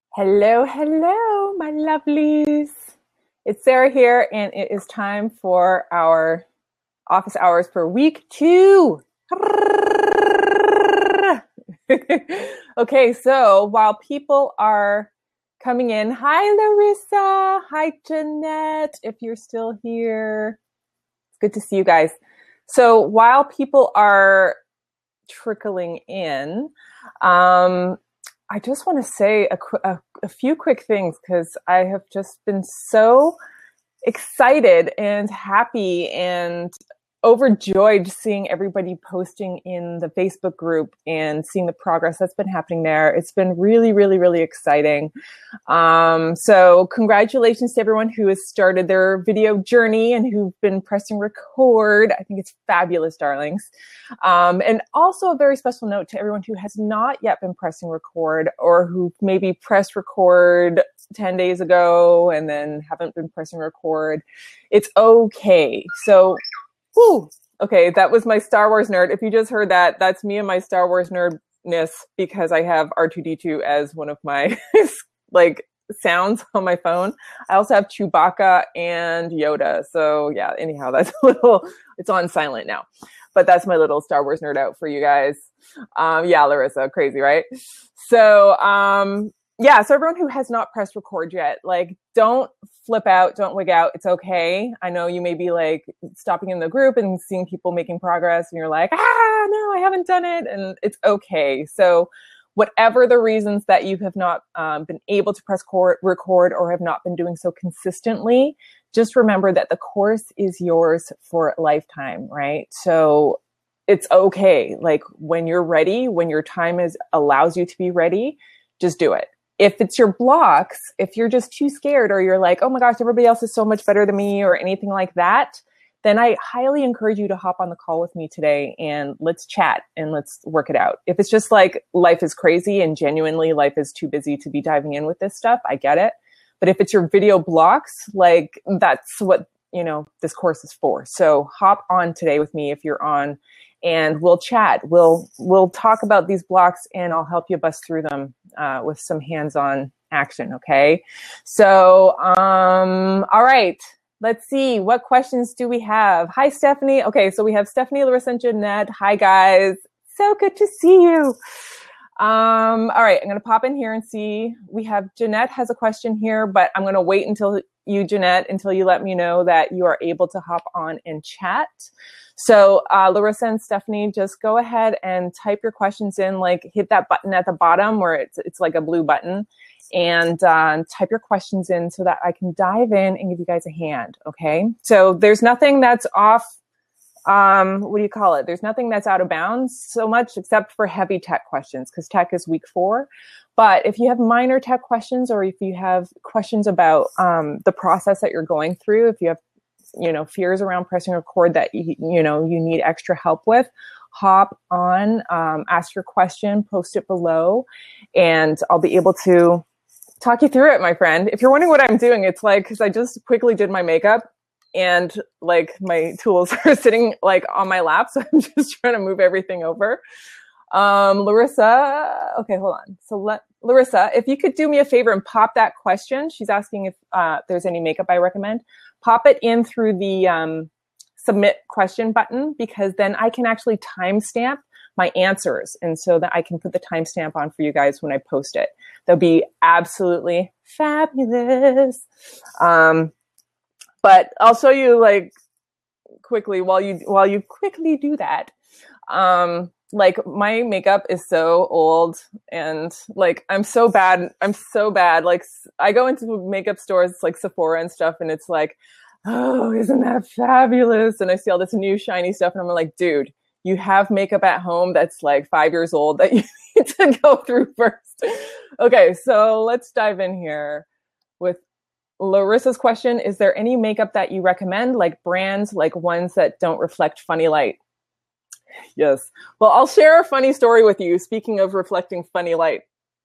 Hello, hello, my lovelies. It's Sarah here, and it is time for our office hours for week 2. Okay, so while people are coming in, hi, Larissa. Hi, Jeanette, if you're still here. It's good to see you guys. So while people are trickling in, I just want to say a few quick things because I have just been so excited and happy and overjoyed seeing everybody posting in the Facebook group and seeing the progress that's been happening there. It's been really, really, really exciting. So congratulations to everyone who has started their video journey and who've been pressing record. I think it's fabulous, darlings. And also a very special note to everyone who has not yet been pressing record or who maybe pressed record 10 days ago and then haven't been pressing record. It's okay. So, okay, that was my Star Wars nerd. If you just heard that, that's me and my Star Wars nerdness because I have R2-D2 as one of my like sounds on my phone. I also have Chewbacca and Yoda. So yeah, anyhow, that's it's on silent now. But that's my little Star Wars nerd out for you guys. Yeah, Larissa, crazy, right? So, yeah, so everyone who has not pressed record yet, like, don't flip out, don't wig out. It's okay. I know you may be like stopping in the group and seeing people making progress and you're like, no, I haven't done it. And it's okay. So whatever the reasons that you have not been able to press record or have not been doing so consistently, just remember that the course is yours for a lifetime, right? So it's okay. Like when you're ready, when your time allows you to be ready, just do it. If it's your blocks, if you're just too scared or you're like, oh my gosh, everybody else is so much better than me or anything like that, then I highly encourage you to hop on the call with me today and let's chat and let's work it out. If it's just like life is crazy and genuinely life is too busy to be diving in with this stuff, I get it. But if it's your video blocks, like that's what, this course is for. So hop on today with me if you're on and we'll chat. We'll talk about these blocks and I'll help you bust through them with some hands-on action, okay? So, all right. Let's see. What questions do we have? Hi, Stephanie. Okay, so we have Stephanie, Larissa, and Jeanette. Hi, guys. So good to see you. All right, I'm going to pop in here and see. We have Jeanette has a question here, but I'm going to wait until you let me know that you are able to hop on and chat. So Larissa and Stephanie, just go ahead and type your questions in, like hit that button at the bottom where it's like a blue button and type your questions in so that I can dive in and give you guys a hand, okay? So there's nothing that's off, there's nothing that's out of bounds so much except for heavy tech questions because tech is week 4. But if you have minor tech questions or if you have questions about the process that you're going through, if you have fears around pressing record that you need extra help with, hop on, ask your question, post it below, and I'll be able to talk you through it, my friend. If you're wondering what I'm doing, it's like because I just quickly did my makeup and like my tools are sitting like on my lap, so I'm just trying to move everything over. Larissa, okay, hold on. So Larissa, if you could do me a favor and pop that question. She's asking if there's any makeup I recommend. Pop it in through the submit question button because then I can actually timestamp my answers. And so that I can put the timestamp on for you guys when I post it. That'll be absolutely fabulous. But I'll show you like quickly while you quickly do that. Like my makeup is so old and like I'm so bad. Like I go into makeup stores like Sephora and stuff and it's like, oh, isn't that fabulous? And I see all this new shiny stuff and I'm like, dude, you have makeup at home that's like 5 years old that you need to go through first. Okay, so let's dive in here with Larissa's question. Is there any makeup that you recommend, like brands, like ones that don't reflect funny light? Yes. Well, I'll share a funny story with you. Speaking of reflecting funny light.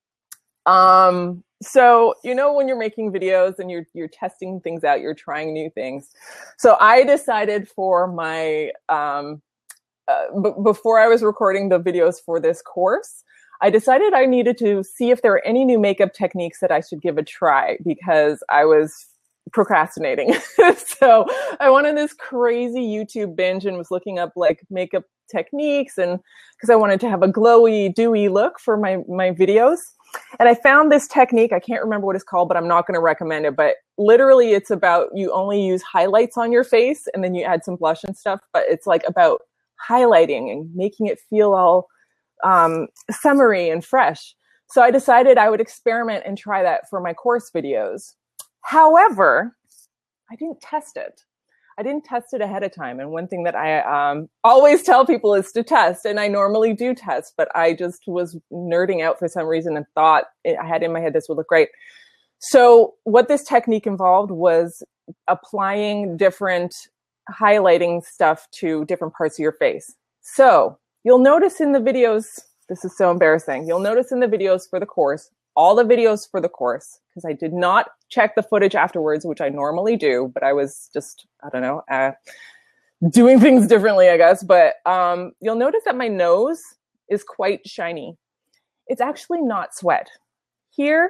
So, when you're making videos and you're testing things out, you're trying new things. So I decided for my, before I was recording the videos for this course, I decided I needed to see if there were any new makeup techniques that I should give a try because I was procrastinating. So I went on this crazy YouTube binge and was looking up like makeup techniques, and because I wanted to have a glowy, dewy look for my videos. And I found this technique. I can't remember what it's called, but I'm not going to recommend it. But literally it's about, you only use highlights on your face and then you add some blush and stuff. But it's like about highlighting and making it feel all summery and fresh. So I decided I would experiment and try that for my course videos. However, I didn't test it. I didn't test it ahead of time. And one thing that I always tell people is to test. And I normally do test, but I just was nerding out for some reason and thought, I had in my head this would look great. So what this technique involved was applying different highlighting stuff to different parts of your face. So you'll notice in the videos, this is so embarrassing. You'll notice in the videos for the course, all the videos for the course, because I did not check the footage afterwards, which I normally do, but I was just, I don't know, doing things differently, I guess. But you'll notice that my nose is quite shiny. It's actually not sweat. Here,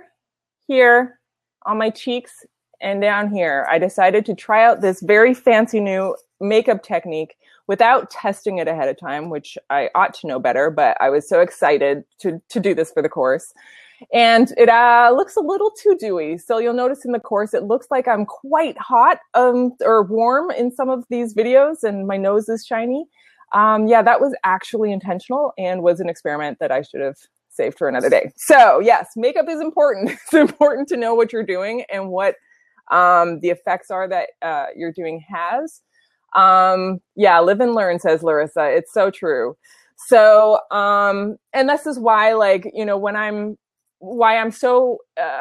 on my cheeks, and down here, I decided to try out this very fancy new makeup technique without testing it ahead of time, which I ought to know better, but I was so excited to do this for the course. And it looks a little too dewy. So you'll notice in the course, it looks like I'm quite hot or warm in some of these videos, and my nose is shiny. Yeah, that was actually intentional and was an experiment that I should have saved for another day. So yes, makeup is important. It's important to know what you're doing and what the effects are that you're doing has. Yeah, live and learn, says Larissa. It's so true. So, and this is why, like, you know, I'm so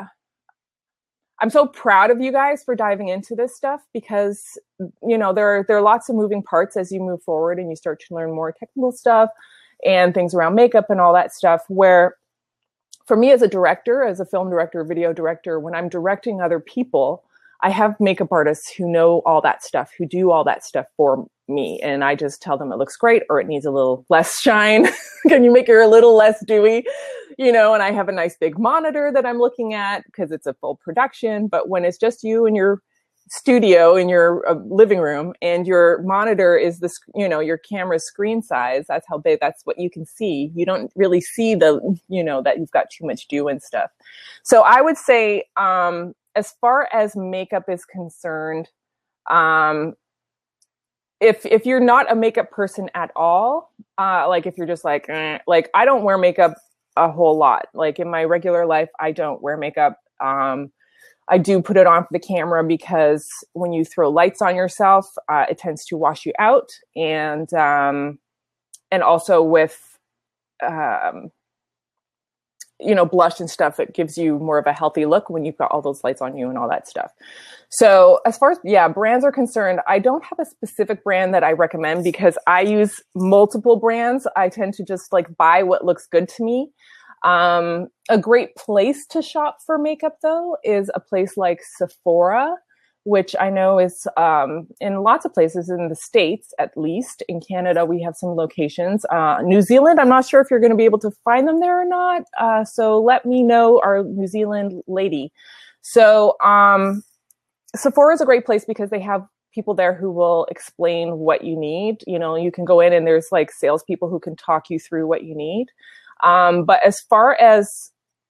proud of you guys for diving into this stuff, because, you know, there are lots of moving parts as you move forward and you start to learn more technical stuff and things around makeup and all that stuff, where for me as a director, as a film director, video director, when I'm directing other people, I have makeup artists who know all that stuff, who do all that stuff for me. And I just tell them it looks great or it needs a little less shine. Can you make it a little less dewy? You know, and I have a nice big monitor that I'm looking at because it's a full production. But when it's just you in your studio, in your living room, and your monitor is the, you know, your camera's screen size, that's how big, that's what you can see. You don't really see the, you know, that you've got too much dew and stuff. So I would say, as far as makeup is concerned, if you're not a makeup person at all, like if you're just like I don't wear makeup a whole lot. Like in my regular life, I don't wear makeup. I do put it on for the camera because when you throw lights on yourself, it tends to wash you out. And also with, you know, blush and stuff, it gives you more of a healthy look when you've got all those lights on you and all that stuff. So as far as, yeah, brands are concerned, I don't have a specific brand that I recommend because I use multiple brands. I tend to just like buy what looks good to me. A great place to shop for makeup though is a place like Sephora, which I know is in lots of places in the States, at least. In Canada, we have some locations. New Zealand, I'm not sure if you're going to be able to find them there or not. So let me know, our New Zealand lady. So Sephora is a great place because they have people there who will explain what you need. You know, you can go in and there's like salespeople who can talk you through what you need. But as far as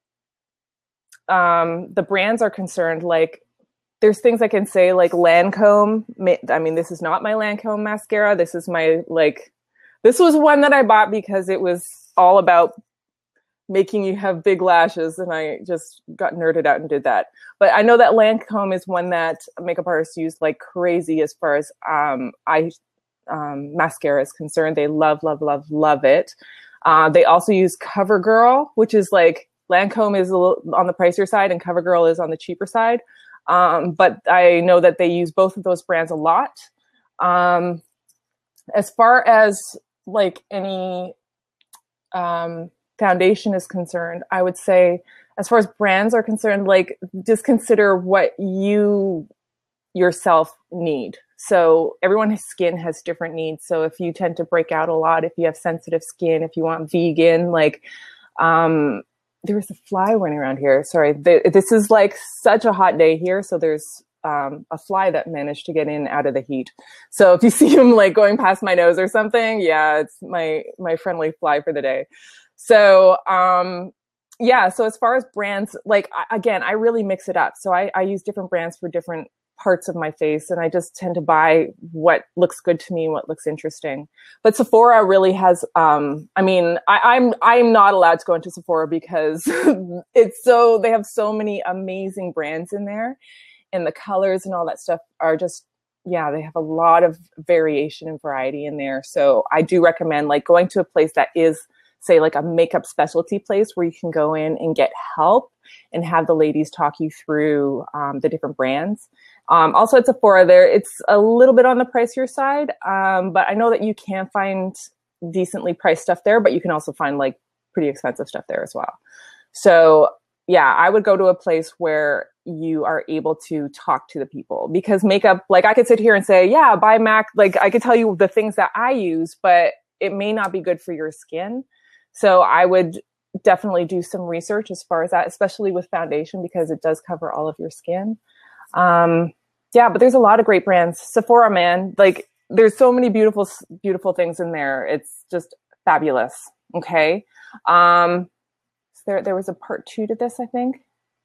the brands are concerned, like, there's things I can say like Lancome. I mean, this is not my Lancome mascara. This is my, like, this was one that I bought because it was all about making you have big lashes. And I just got nerded out and did that. But I know that Lancome is one that makeup artists use like crazy as far as mascara is concerned. They love, love, love, love it. They also use CoverGirl, which is like, Lancome is a little on the pricier side and CoverGirl is on the cheaper side. But I know that they use both of those brands a lot. As far as like any foundation is concerned, I would say as far as brands are concerned, like just consider what you yourself need. So everyone's skin has different needs. So if you tend to break out a lot, if you have sensitive skin, if you want vegan, like There was a fly running around here. Sorry. This is like such a hot day here. So there's a fly that managed to get in out of the heat. So if you see him like going past my nose or something, yeah, it's my friendly fly for the day. So, yeah. So as far as brands, like, again, I really mix it up. So I use different brands for different parts of my face, and I just tend to buy what looks good to me and what looks interesting. But Sephora really has, I'm not allowed to go into Sephora because they have so many amazing brands in there, and the colors and all that stuff are just, yeah, they have a lot of variation and variety in there. So I do recommend like going to a place that is, say, like a makeup specialty place where you can go in and get help and have the ladies talk you through the different brands. Also at Sephora there, it's a little bit on the pricier side, but I know that you can find decently priced stuff there, but you can also find like pretty expensive stuff there as well. So yeah, I would go to a place where you are able to talk to the people, because makeup, like I could sit here and say, yeah, buy MAC. Like I could tell you the things that I use, but it may not be good for your skin. So I would definitely do some research as far as that, especially with foundation, because it does cover all of your skin. Yeah, but there's a lot of great brands. Sephora, man, like there's so many beautiful, beautiful things in there. It's just fabulous. Okay. There was a part 2 to this, I think.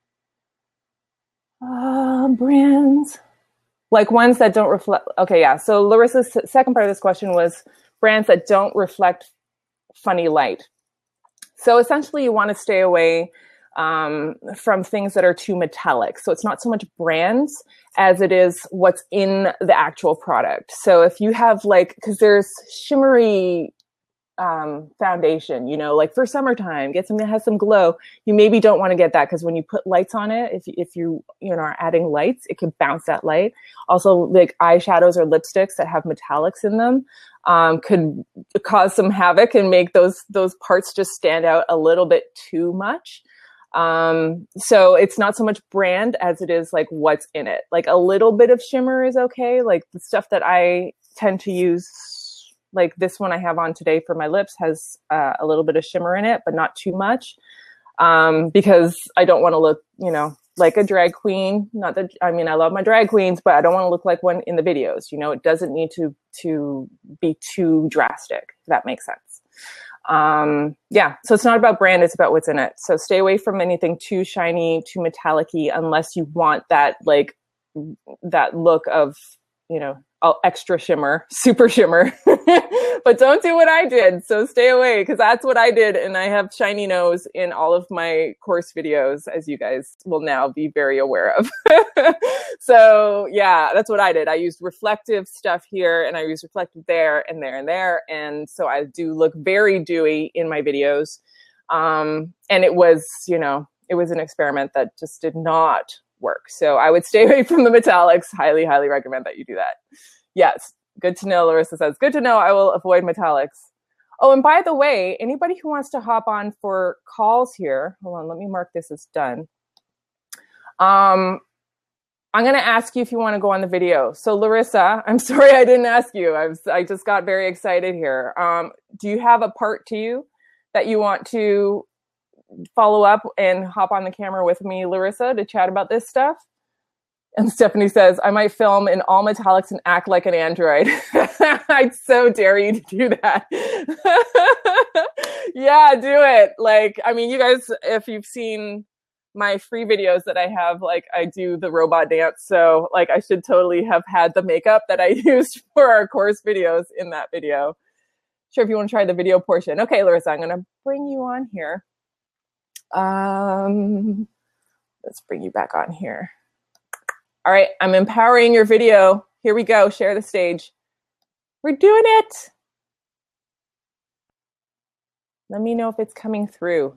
Brands, like ones that don't reflect. Okay. Yeah. So Larissa's second part of this question was brands that don't reflect funny light. So essentially you want to stay away from things that are too metallic. So it's not so much brands as it is what's in the actual product. So if you have like, because there's shimmery foundation, you know, like for summertime, get something that has some glow. You maybe don't want to get that, because when you put lights on it, if you are adding lights, it could bounce that light. Also, like eyeshadows or lipsticks that have metallics in them could cause some havoc and make those parts just stand out a little bit too much. So it's not so much brand as it is like what's in it. Like a little bit of shimmer is okay. Like the stuff that I tend to use, like this one I have on today for my lips, has a little bit of shimmer in it, but not too much, because I don't want to look, like a drag queen. Not that, I mean, I love my drag queens, but I don't want to look like one in the videos. It doesn't need to be too drastic, if that makes sense. Yeah, so it's not about brand, it's about what's in it. So stay away from anything too shiny, too metallic-y, unless you want that, like, that look of, extra shimmer, super shimmer. But don't do what I did. So stay away, because that's what I did. And I have shiny nose in all of my course videos, as you guys will now be very aware of. So yeah, that's what I did. I used reflective stuff here, and I used reflective there and there and there. And so I do look very dewy in my videos. And it was, it was an experiment that just did not work. So I would stay away from the metallics. Highly, highly recommend that you do that. Yes. Good to know. Larissa says, good to know. I will avoid metallics. Oh, and by the way, anybody who wants to hop on for calls here, hold on, let me mark this as done. I'm going to ask you if you want to go on the video. So Larissa, I'm sorry I didn't ask you. I just got very excited here. Do you have a part 2 that you want to follow up and hop on the camera with me, Larissa, to chat about this stuff? And Stephanie says, I might film in all metallics and act like an android. I'd so dare you to do that. Yeah, do it. Like, I mean, you guys, if you've seen my free videos that I have, like, I do the robot dance. So like, I should totally have had the makeup that I used for our course videos in that video. Sure, if you want to try the video portion. Okay, Larissa, I'm going to bring you on here. Let's bring you back on here. All right, I'm empowering your video. Here we go. Share the stage. We're doing it. Let me know if it's coming through.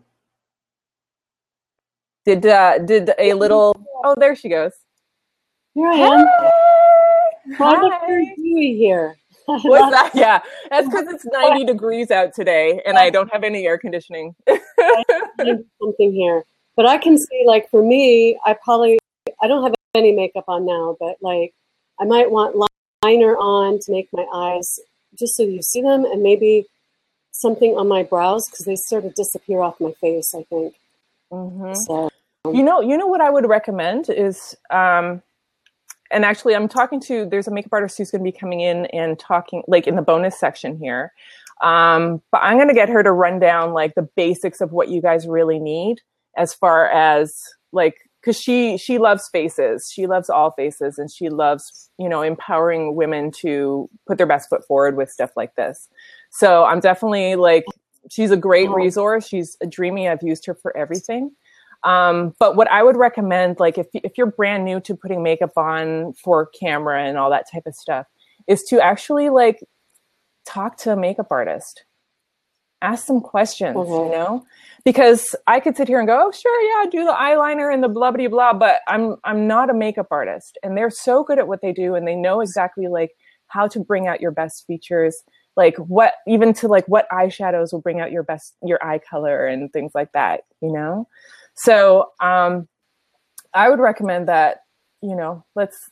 Did a little? Oh, there she goes. Here I am. Hi. Look very dewy here. What's that? Yeah, that's because it's 90 degrees out today, and I don't have any air conditioning. Something here, but I can see, like, for me, I don't have any makeup on now, but like I might want liner on to make my eyes, just so you see them, and maybe something on my brows because they sort of disappear off my face, I think. Mm-hmm. So, you know what I would recommend is, and actually there's a makeup artist who's going to be coming in and talking like in the bonus section here. But I'm going to get her to run down like the basics of what you guys really need as far as like, cause she loves faces. She loves all faces, and she loves, empowering women to put their best foot forward with stuff like this. So I'm definitely like, she's a great resource. She's a dreamy. I've used her for everything. But what I would recommend, like if you're brand new to putting makeup on for camera and all that type of stuff, is to actually like talk to a makeup artist, ask some questions, because I could sit here and go, oh, sure. Yeah. Do the eyeliner and the blah, blah, blah. But I'm not a makeup artist, and they're so good at what they do. And they know exactly like how to bring out your best features, like what eyeshadows will bring out your eye color and things like that, So, I would recommend that, let's,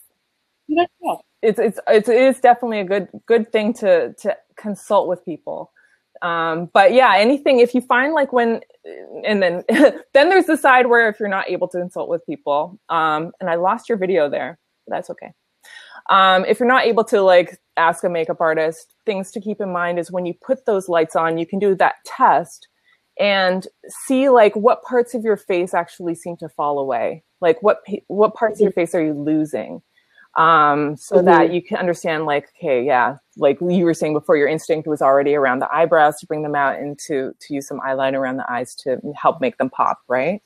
it is definitely a good thing to consult with people. But yeah, anything, if you find like and then, then there's the side where if you're not able to consult with people, and I lost your video there, but that's okay. If you're not able to like ask a makeup artist, things to keep in mind is when you put those lights on, you can do that test and see like what parts of your face actually seem to fall away. Like what parts of your face are you losing? So that you can understand like, okay, yeah, like you were saying before, your instinct was already around the eyebrows to bring them out and to use some eyeliner around the eyes to help make them pop, right?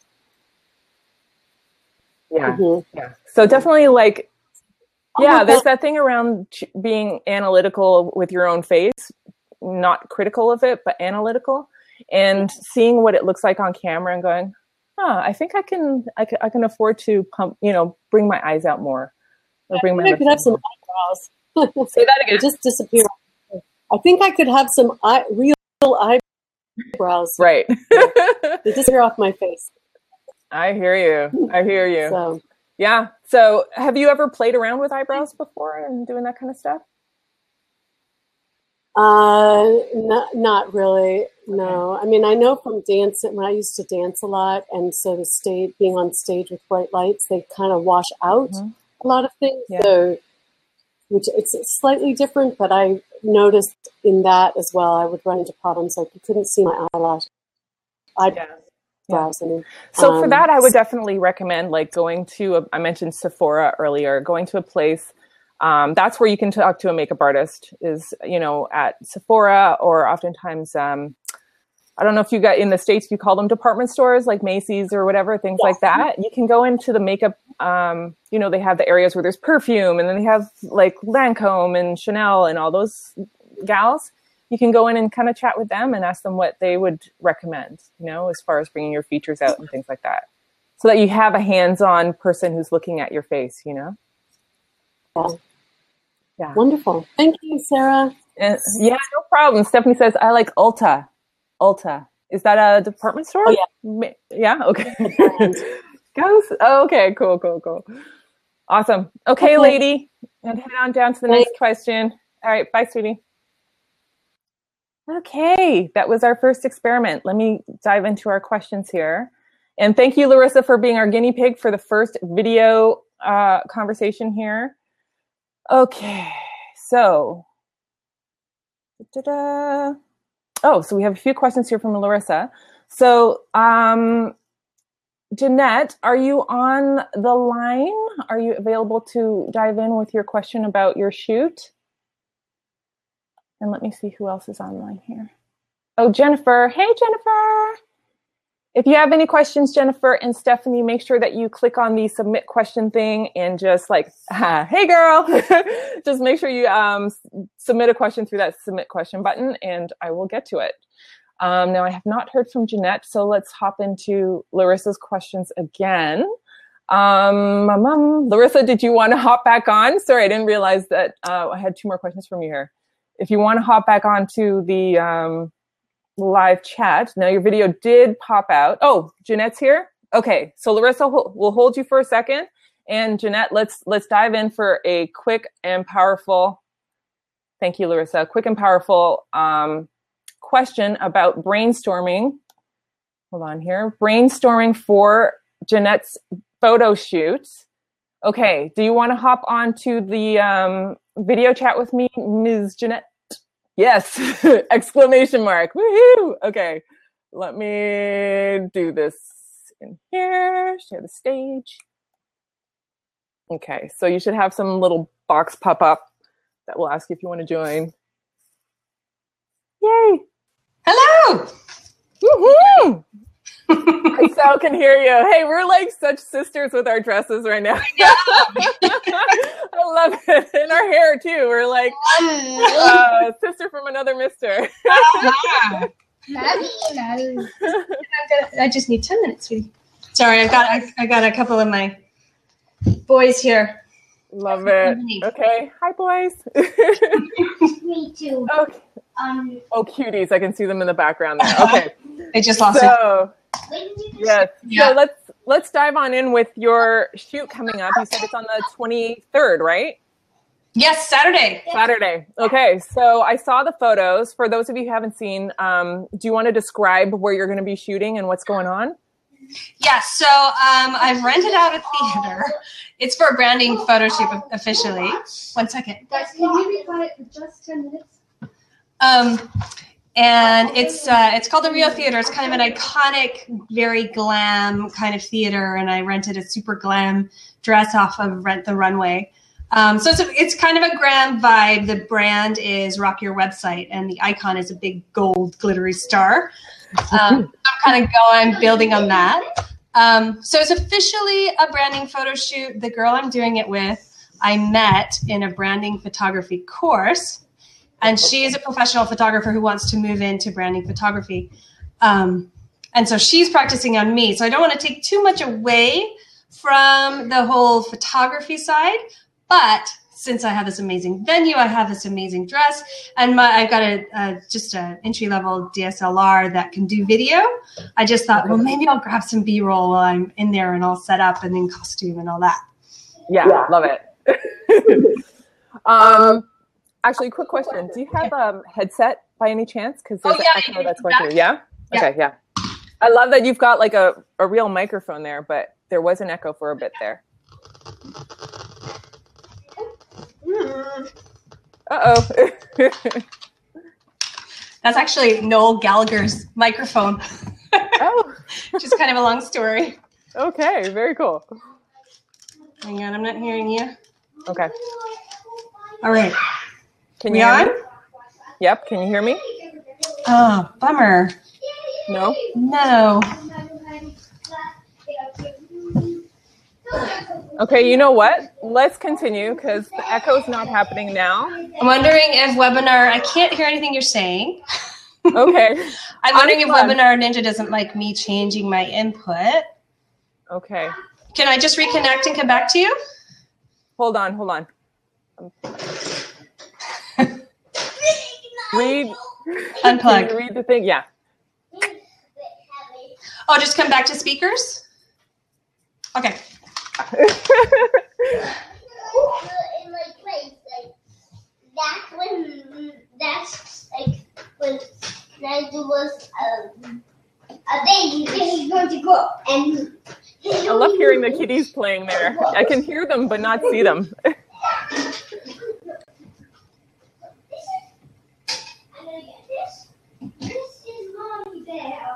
Yeah. Yeah. So definitely like, yeah, there's that thing around being analytical with your own face, not critical of it, but analytical, and seeing what it looks like on camera and going, I think I can afford to bring my eyes out more. Or bring my I could have some eyebrows. Say that again. They just disappear. I think I could have some real eyebrows. Right. They disappear off my face. I hear you. So. Yeah. So have you ever played around with eyebrows before and doing that kind of stuff? Not really. No. I mean, I know from dancing, when I used to dance a lot, and so being on stage with bright lights, they kind of wash out a lot of things. Yeah. So, which it's slightly different, but I noticed in that as well, I would run into problems like you couldn't see my eyebrows. So for that, I would definitely recommend like going to, I mentioned Sephora earlier, going to a place, that's where you can talk to a makeup artist is, at Sephora, or oftentimes, I don't know if you got in the States, you call them department stores like Macy's or whatever, things like that. You can go into the makeup, they have the areas where there's perfume, and then they have like Lancome and Chanel and all those gals. You can go in and kind of chat with them and ask them what they would recommend, as far as bringing your features out and things like that, so that you have a hands-on person who's looking at your face, Yeah. Wonderful. Thank you, Sarah. Yeah, no problem. Stephanie says, I like Ulta. Ulta. Is that a department store? Oh, yeah. Yeah? Okay. Okay, cool. Awesome. Okay, lady. And head on down to the next question. All right. Bye, sweetie. Okay. That was our first experiment. Let me dive into our questions here. And thank you, Larissa, for being our guinea pig for the first video conversation here. Okay. So, so we have a few questions here from Larissa. So, Jeanette, are you on the line? Are you available to dive in with your question about your shoot? And let me see who else is online here. Oh, Jennifer. Hey, Jennifer. If you have any questions, Jennifer and Stephanie, make sure that you click on the submit question thing and just like, hey, girl, just make sure you submit a question through that submit question button, and I will get to it. Now, I have not heard from Jeanette, so let's hop into Larissa's questions again. Larissa, did you want to hop back on? Sorry, I didn't realize that I had two more questions from you here. If you want to hop back onto the live chat. Now your video did pop out. Oh, Jeanette's here? Okay, so Larissa, we'll hold you for a second. And Jeanette, let's dive in for a quick and powerful, thank you, Larissa, quick and powerful question about brainstorming. Hold on here. Brainstorming for Jeanette's photo shoot. Okay, do you want to hop on to the video chat with me, Ms. Jeanette? Yes, exclamation mark. Woohoo! Okay, let me do this in here, share the stage. Okay, so you should have some little box pop up that will ask you if you want to join. Yay! Hello! Woohoo! Sal can hear you. Hey, we're like such sisters with our dresses right now. I love it. And our hair too. We're like sister from another mister. I just need 10 minutes, sweetie. Sorry, I got a couple of my boys here. Love it. Okay. Hi, boys. Me too. Okay. Oh, cuties. I can see them in the background there. Okay. They just lost it. Yes. Yeah. So let's dive on in with your shoot coming up. You said it's on the 23rd, right? Yes, Saturday. Saturday. Okay. So I saw the photos. For those of you who haven't seen, do you want to describe where you're going to be shooting and what's going on? Yes. So I've rented out a theater. It's for a branding photo shoot officially. 1 second. Guys, can we be quiet for just 10 minutes? And it's called the Rio Theater. It's kind of an iconic, very glam kind of theater, and I rented a super glam dress off of Rent the Runway. So it's kind of a glam vibe. The brand is Rock Your Website, and the icon is a big gold glittery star. I'm kind of building on that. So it's officially a branding photo shoot. The girl I'm doing it with, I met in a branding photography course. And she is a professional photographer who wants to move into branding photography. And so she's practicing on me. So I don't want to take too much away from the whole photography side. But since I have this amazing venue, I have this amazing dress, and I've got just an entry-level DSLR that can do video. I just thought, well, maybe I'll grab some B-roll while I'm in there and all set up and in costume and all that. Yeah. Love it. Actually, quick question. Do you have a headset by any chance? Because there's an echo that's going through. Yeah? Okay, yeah. I love that you've got like a real microphone there, but there was an echo for a bit there. Uh-oh. That's actually Noel Gallagher's microphone. Oh. Just kind of a long story. Okay, very cool. Hang on, I'm not hearing you. Okay. All right. Can you hear me? Yep, can you hear me? Oh, bummer. No? No. Okay, you know what? Let's continue because the echo's not happening now. I'm wondering if Webinar, I can't hear anything you're saying. Okay. I'm wondering if Webinar Ninja doesn't like me changing my input. Okay. Can I just reconnect and come back to you? Hold on. Read. Unplug. Read the thing. Yeah. Oh, just come back to speakers? Okay. In my place, that's when Nigel was a baby, and he's going to grow. And I love hearing the kitties playing there. I can hear them but not see them. This is Mommy Bear.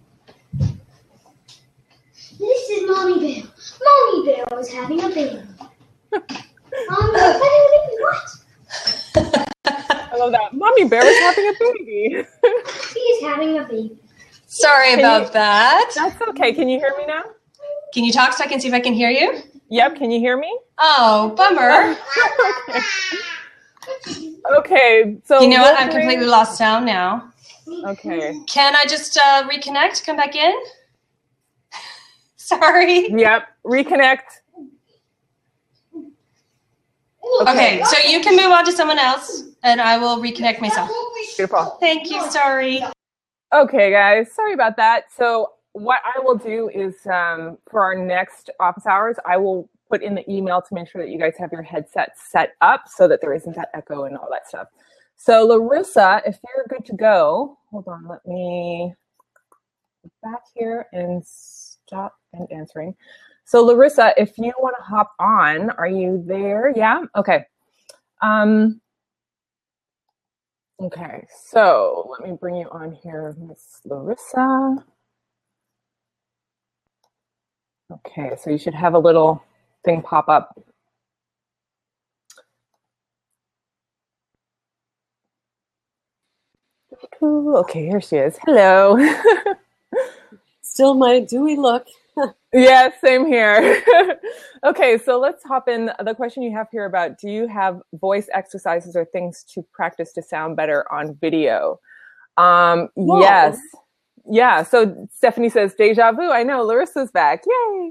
This is Mommy Bear. Mommy Bear was having a baby. Mommy Bear was having a baby. What? I love that. Mommy Bear is having a baby. She's having a baby. Sorry about that. That's okay. Can you hear me now? Can you talk so I can see if I can hear you? Yep. Can you hear me? Oh, bummer. Okay. So You know what? I'm completely lost sound now. Okay. Can I just reconnect, come back in? Sorry. Yep. Reconnect. Okay, so you can move on to someone else, and I will reconnect myself. Beautiful. Thank you. Sorry. Okay, guys. Sorry about that. So what I will do is for our next office hours, I will put in the email to make sure that you guys have your headset set up so that there isn't that echo and all that stuff. So Larissa, if you're good to go, hold on, let me get back here and stop and answering. So Larissa, if you want to hop on, are you there? Yeah? Okay. Okay, so let me bring you on here, Miss Larissa. Okay, so you should have a little thing pop up. Okay, here she is. Hello. Still my dewy look. Yeah, same here. Okay, so let's hop in. The question you have here about, do you have voice exercises or things to practice to sound better on video? Yes. Yeah, so Stephanie says, deja vu. I know, Larissa's back. Yay.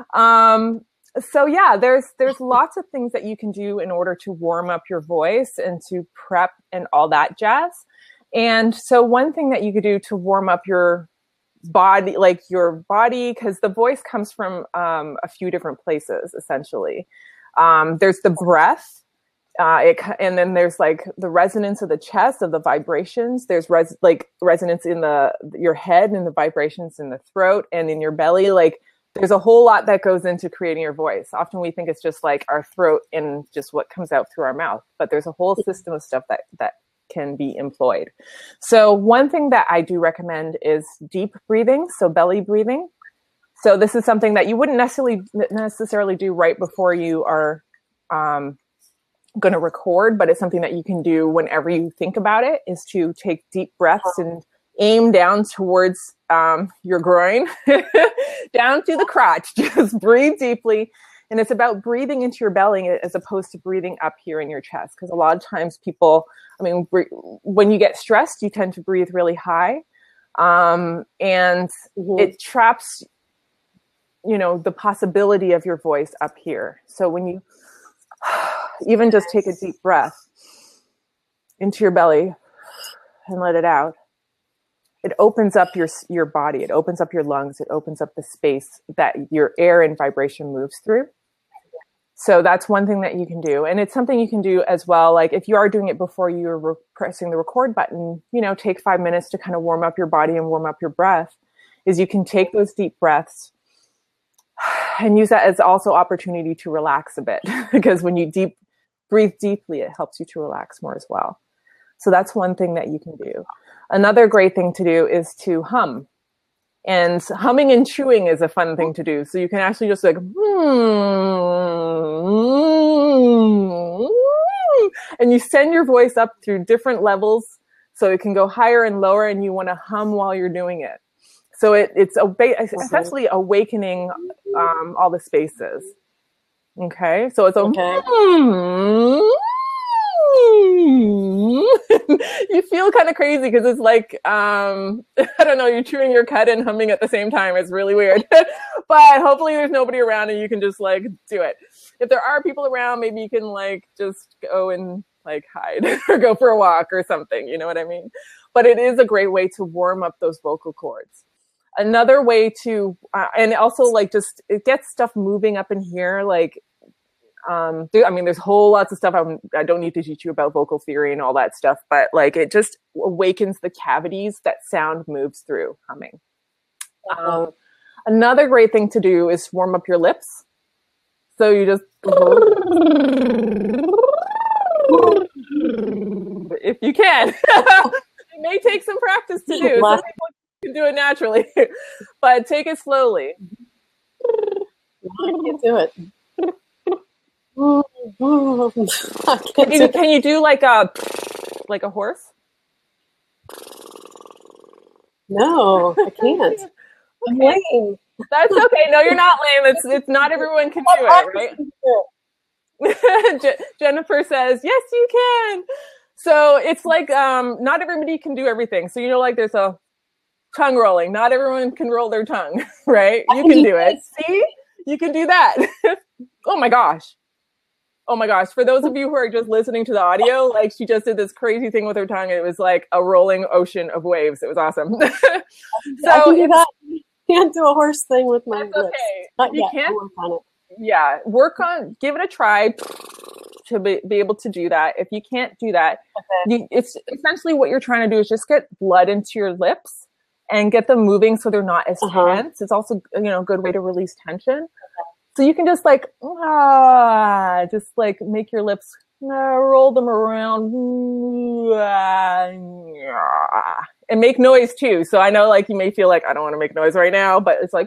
So yeah, there's lots of things that you can do in order to warm up your voice and to prep and all that jazz. And so one thing that you could do to warm up your body, because the voice comes from a few different places, essentially. There's the breath, and then there's like the resonance of the chest, of the vibrations. There's resonance in your head and the vibrations in the throat and in your belly. Like there's a whole lot that goes into creating your voice. Often we think it's just like our throat and just what comes out through our mouth, but there's a whole system of stuff that can be employed. So one thing that I do recommend is deep breathing, so belly breathing. So this is something that you wouldn't necessarily do right before you are going to record, but it's something that you can do whenever you think about it, is to take deep breaths and aim down towards your groin, down to the crotch. Just breathe deeply. And it's about breathing into your belly as opposed to breathing up here in your chest. Because a lot of times people, when you get stressed, you tend to breathe really high. And it traps, the possibility of your voice up here. So when you even just take a deep breath into your belly and let it out, it opens up your body. It opens up your lungs. It opens up the space that your air and vibration moves through. So that's one thing that you can do. And it's something you can do as well. Like if you are doing it before you're pressing the record button, take 5 minutes to kind of warm up your body and warm up your breath, is you can take those deep breaths and use that as also opportunity to relax a bit. Because when you breathe deeply, it helps you to relax more as well. So that's one thing that you can do. Another great thing to do is to hum. And humming and chewing is a fun thing to do. So you can actually just like, and you send your voice up through different levels. So it can go higher and lower, and you want to hum while you're doing it. So it's essentially awakening all the spaces. Okay. So it's you feel kind of crazy because it's like, I don't know, you're chewing your cud and humming at the same time. It's really weird. But hopefully there's nobody around and you can just like do it. If there are people around, maybe you can like just go and like hide or go for a walk or something. You know what I mean? But it is a great way to warm up those vocal cords. Another way to, and also like just, it gets stuff moving up in here. Like, there's whole lots of stuff. I don't need to teach you about vocal theory and all that stuff, but like it just awakens the cavities that sound moves through humming. Another great thing to do is warm up your lips. So you just, if you can, it may take some practice to do. Some people can do it naturally, but take it slowly. I can't do it. Can you do like a horse? No, I can't. I'm lame. That's okay. No, you're not lame. It's not everyone can do it, right? Jennifer says, yes, you can. So it's like not everybody can do everything. So like there's a tongue rolling. Not everyone can roll their tongue, right? You can do it. See? You can do that. Oh my gosh. For those of you who are just listening to the audio, like she just did this crazy thing with her tongue. It was like a rolling ocean of waves. It was awesome. So I can't do a horse thing with my lips. Okay. Not you yet. can't. I'll work on it. Yeah. Give it a try. to be able to do that. If you can't do that, it's essentially what you're trying to do is just get blood into your lips and get them moving so they're not as tense. It's also, a good way to release tension. So you can just like, just like make your lips, roll them around and make noise too. So I know like you may feel like I don't want to make noise right now, but it's like,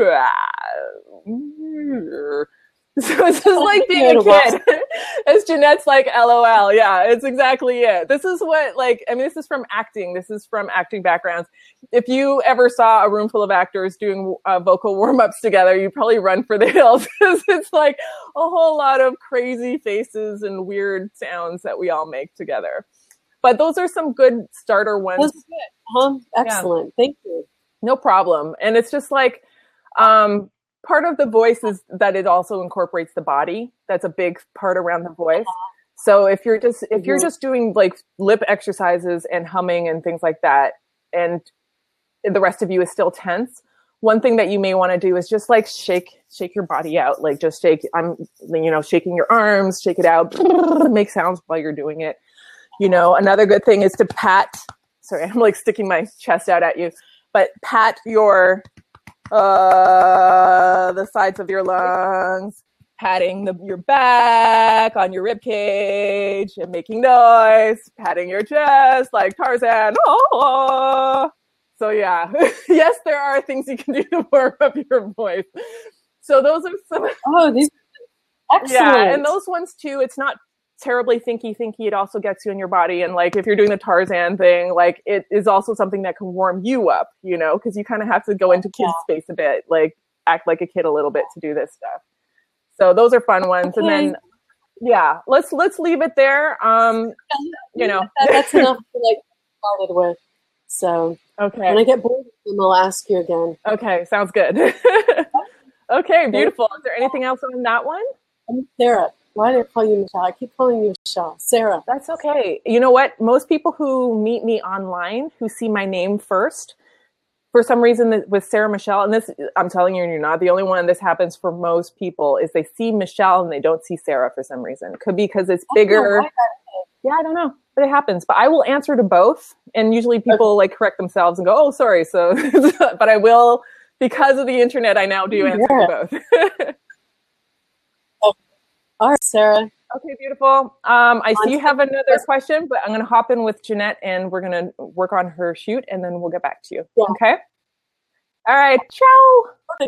so it's just like being a kid. As Jeanette's like, LOL. Yeah, it's exactly it. This is what this is from acting. This is from acting backgrounds. If you ever saw a room full of actors doing vocal warm-ups together, you'd probably run for the hills. It's like a whole lot of crazy faces and weird sounds that we all make together. But those are some good starter ones. Those are good. Excellent. Yeah. Thank you. No problem. And it's just like, part of the voice is that it also incorporates the body. That's a big part around the voice. So if you're just doing like lip exercises and humming and things like that, and the rest of you is still tense, one thing that you may want to do is just like shake your body out. Like just shake. Shaking your arms, shake it out, make sounds while you're doing it. Another good thing is to pat. Sorry, I'm like sticking my chest out at you, but pat your the sides of your lungs, patting your back on your rib cage and making noise, patting your chest like Tarzan. Oh. So yeah, yes, there are things you can do to warm up your voice. So those are some. Oh, these are excellent. Yeah, and those ones too. It's not terribly thinky. It also gets you in your body, and like if you're doing the Tarzan thing, like it is also something that can warm you up, because you kind of have to go into kid space a bit, like act like a kid a little bit to do this stuff. So those are fun ones. Okay. And then let's leave it there. That's enough to like started with. So okay, when I get bored with them, I'll ask you again. Okay, sounds good. Okay, beautiful. Is there anything else on that one? Sarah. Why do I call you Michelle? I keep calling you Michelle. Sarah. That's okay. You know what? Most people who meet me online, who see my name first, for some reason with Sarah Michelle, and this, I'm telling you, you're not the only one. This happens for most people, is they see Michelle and they don't see Sarah for some reason. It could be because it's bigger. Yeah, I don't know, but it happens. But I will answer to both. And usually people like correct themselves and go, oh, sorry. So, but I will, because of the internet, I now do answer to both. All right, Sarah. Okay, beautiful. I see you have another question, but I'm going to hop in with Jeanette and we're going to work on her shoot and then we'll get back to you. Yeah. Okay? All right. Ciao.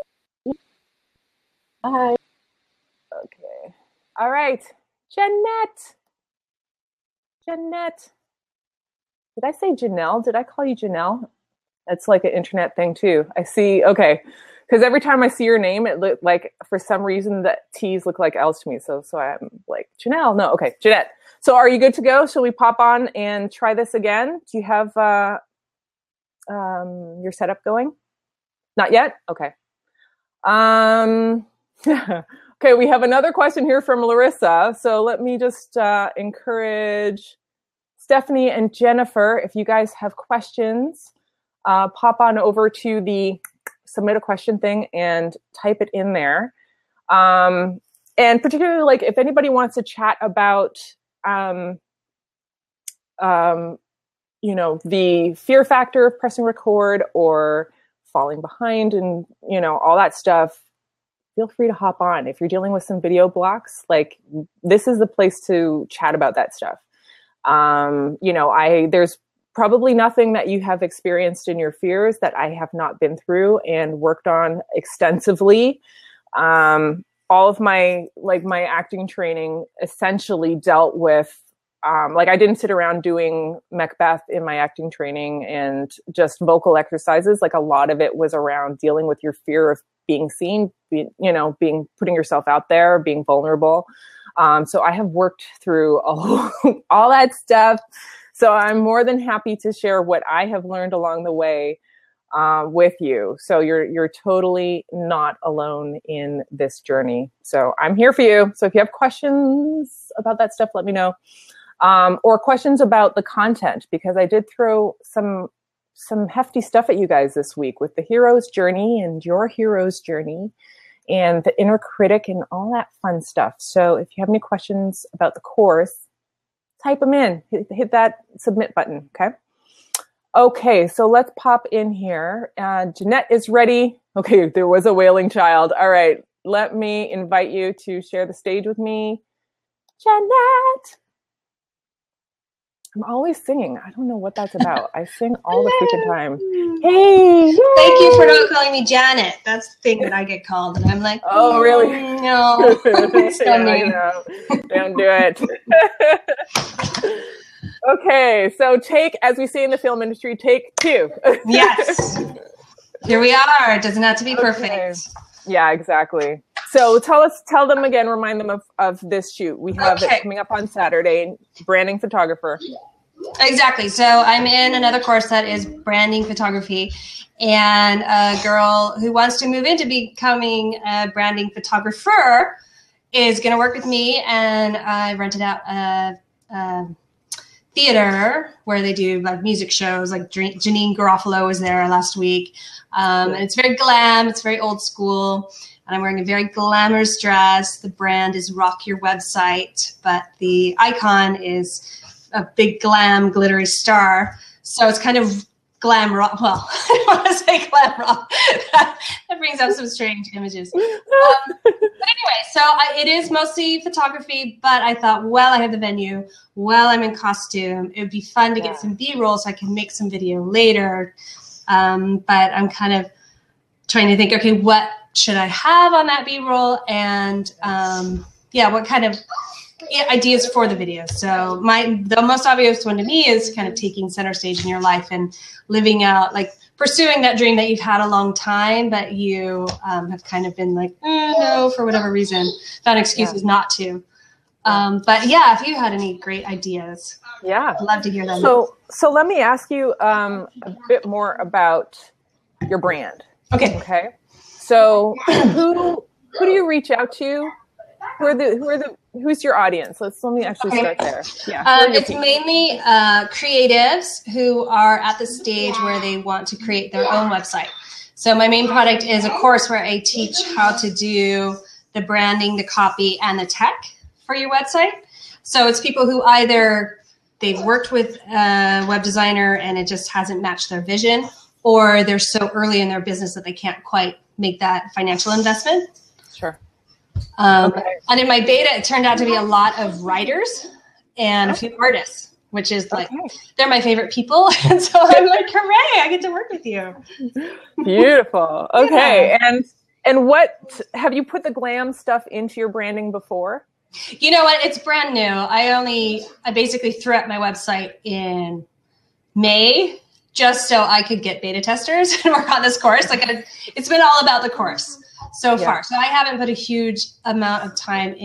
Bye. Okay. All right. Jeanette. Did I say Janelle? Did I call you Janelle? That's like an internet thing too. I see. Okay. Because every time I see your name, it looked like, for some reason, that T's look like L's to me. So I'm like, Janelle. No, okay, Jeanette. So are you good to go? Shall we pop on and try this again? Do you have your setup going? Not yet? Okay. Okay, we have another question here from Larissa. So let me just encourage Stephanie and Jennifer, if you guys have questions, pop on over to the submit a question thing and type it in there. And particularly, like, if anybody wants to chat about, the fear factor of pressing record or falling behind and, all that stuff, feel free to hop on. If you're dealing with some video blocks, like, this is the place to chat about that stuff. There's probably nothing that you have experienced in your fears that I have not been through and worked on extensively. All of my acting training essentially dealt with, I didn't sit around doing Macbeth in my acting training and just vocal exercises. Like, a lot of it was around dealing with your fear of being seen, putting yourself out there, being vulnerable. So I have worked through all that stuff. So I'm more than happy to share what I have learned along the way with you. So you're totally not alone in this journey. So I'm here for you. So if you have questions about that stuff, let me know. Or questions about the content, because I did throw some hefty stuff at you guys this week with the hero's journey and your hero's journey. and the inner critic and all that fun stuff. So if you have any questions about the course, type them in. Hit that submit button, okay? Okay, so let's pop in here. Jeanette is ready. Okay, there was a wailing child. All right, let me invite you to share the stage with me. Jeanette! I'm always singing. I don't know what that's about. I sing all the freaking time. Hey! Thank you for not calling me Janet. That's the thing that I get called. And I'm like, oh, really? No. Yeah, don't do it. Okay, so as we say in the film industry, take 2. Yes. Here we are. It doesn't have to be perfect. Okay. Yeah, exactly. So tell them again, remind them of this shoot. We have it coming up on Saturday, branding photographer. Exactly. So I'm in another course that is branding photography, and a girl who wants to move into becoming a branding photographer is going to work with me, and I rented out a theater where they do like music shows. Like Janine Garofalo was there last week. And it's very glam. It's very old school. And I'm wearing a very glamorous dress. The brand is Rock Your Website, but the icon is a big glam glittery star. So it's kind of glam rock. Well, I don't want to say glam rock. That brings up some strange images. But anyway, so it is mostly photography, but I thought, well, I have the venue. Well, I'm in costume. It would be fun to get some B-roll so I can make some video later. But I'm kind of trying to think, okay, what should I have on that B-roll? And what kind of ideas for the video. So the most obvious one to me is kind of taking center stage in your life and living out, like pursuing that dream that you've had a long time, but you have kind of been like, no, for whatever reason, found excuses not to. But yeah, if you had any great ideas, I'd love to hear them. So let me ask you a bit more about your brand. Okay. So who do you reach out to? Who's your audience? Let me actually start there. Yeah. It's mainly creatives who are at the stage where they want to create their own website. So my main product is a course where I teach how to do the branding, the copy, and the tech for your website. So it's people who either they've worked with a web designer and it just hasn't matched their vision, or they're so early in their business that they can't quite make that financial investment. Sure. And in my beta, it turned out to be a lot of writers and a few artists, which is like, they're my favorite people. And so I'm like, hooray, I get to work with you. Beautiful. Okay. Yeah. And what, have you put the glam stuff into your branding before? You know what? It's brand new. I basically threw up my website in May just so I could get beta testers and work on this course. Like it's been all about the course so far. So I haven't put a huge amount of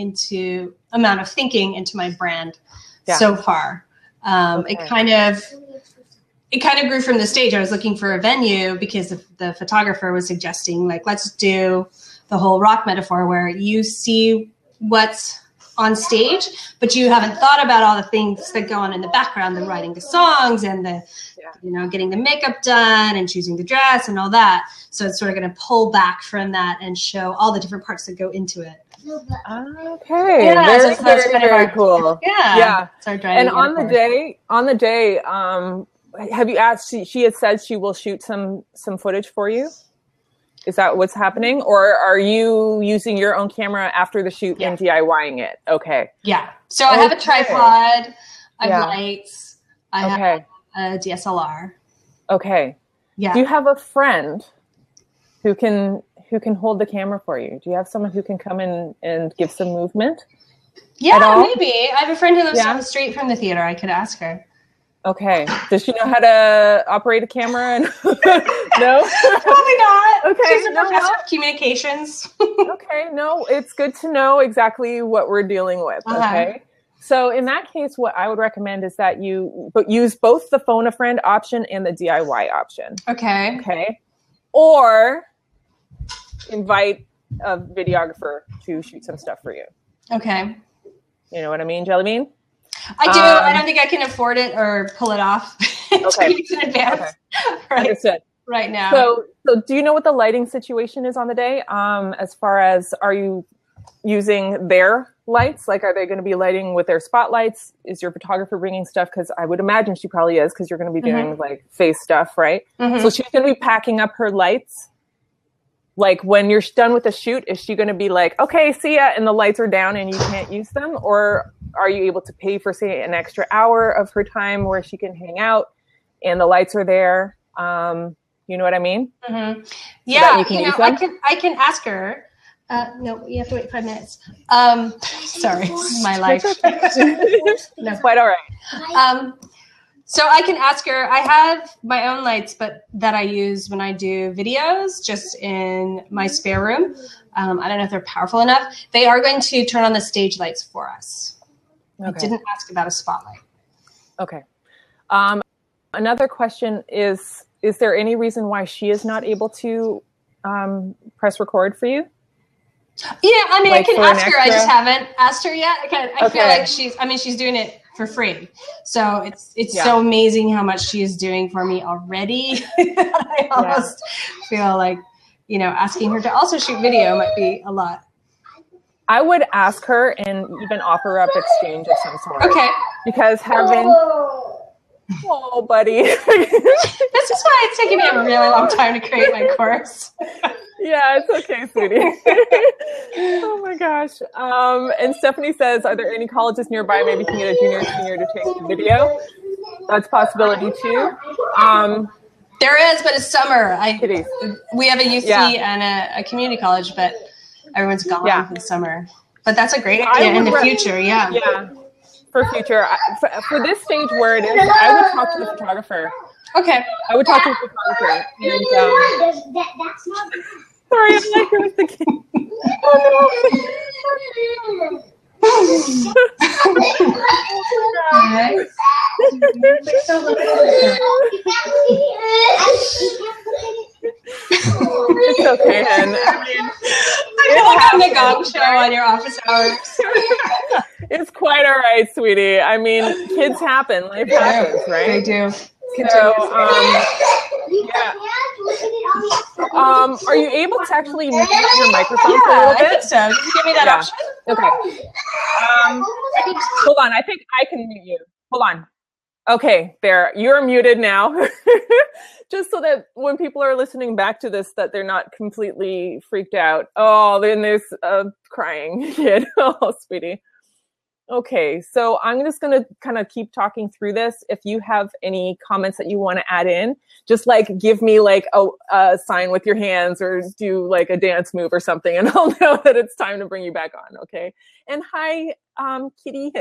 thinking into my brand so far. It kind of grew from the stage. I was looking for a venue because the photographer was suggesting, like, let's do the whole rock metaphor where you see what's on stage, but you haven't thought about all the things that go on in the background, the writing the songs and the, getting the makeup done and choosing the dress and all that. So it's sort of going to pull back from that and show all the different parts that go into it. Okay. Yeah, very cool. Yeah. And on the day, have you asked, she had said she will shoot some footage for you? Is that what's happening? Or are you using your own camera after the shoot and DIYing it? Okay. Yeah. So I have a tripod, I have lights, I have a DSLR. Okay. Yeah. Do you have a friend who can hold the camera for you? Do you have someone who can come in and give some movement? Yeah, maybe. I have a friend who lives down the street from the theater. I could ask her. Okay. Does she know how to operate a camera? No? Probably not. Okay. She's a professor of communications. Okay. No, it's good to know exactly what we're dealing with. Okay. So in that case, what I would recommend is that you use both the phone a friend option and the DIY option. Okay. Okay. Or invite a videographer to shoot some stuff for you. Okay. You know what I mean, Jelly Bean? I do. I don't think I can afford it or pull it off 2 weeks in advance. Okay. Right. right now. So do you know what the lighting situation is on the day? As far as, are you using their lights? Like, are they going to be lighting with their spotlights? Is your photographer bringing stuff? Because I would imagine she probably is, because you're going to be doing like face stuff, right? So she's going to be packing up her lights. Like, when you're done with the shoot, is she going to be like, okay, see ya, and the lights are down and you can't use them? Or are you able to pay for, say, an extra hour of her time where she can hang out and the lights are there? You know what I mean? Yeah, I can ask her. No, you have to wait 5 minutes. Sorry, this is my life. That's quite all right. So I can ask her. I have my own lights, but that I use when I do videos, just in my spare room. I don't know if they're powerful enough. They are going to turn on the stage lights for us. Okay. I didn't ask about a spotlight. Okay. Another question is there any reason why she is not able to press record for you? Yeah, I mean, like, I can ask her. I just haven't asked her yet. I feel like she's doing it for free. So it's so amazing how much she is doing for me already. I almost feel like, asking her to also shoot video might be a lot. I would ask her and even offer up exchange of some sort. Okay. Because having... Oh, buddy. This is why it's taking me a really long time to create my course. Yeah, it's okay, sweetie. Oh my gosh. And Stephanie says, are there any colleges nearby? Maybe you can get a junior or senior to take the video. That's a possibility too. There is, but it's summer. We have a UC and a community college, but everyone's gone for the summer. But that's a great idea in the future. Yeah. For future, for this stage where it is, I would talk to the photographer. Okay. I would talk to the photographer. And, that's not... Sorry, I'm like, who's the king? It's okay, Hen. I feel like I'm the Gong Show on your office hours. It's quite all right, sweetie. I mean, kids happen. Life happens, right? They do. So, are you able to actually mute your microphone for a little bit? I think so. Just give me that option. Okay. Hold on. I think I can mute you. Hold on. Okay, there. You're muted now. Just so that when people are listening back to this, that they're not completely freaked out. Oh, then there's a crying kid. Oh, sweetie. Okay, so I'm just going to kind of keep talking through this. If you have any comments that you want to add in, just like give me like a sign with your hands or do like a dance move or something, and I'll know that it's time to bring you back on, okay? And hi, Kitty.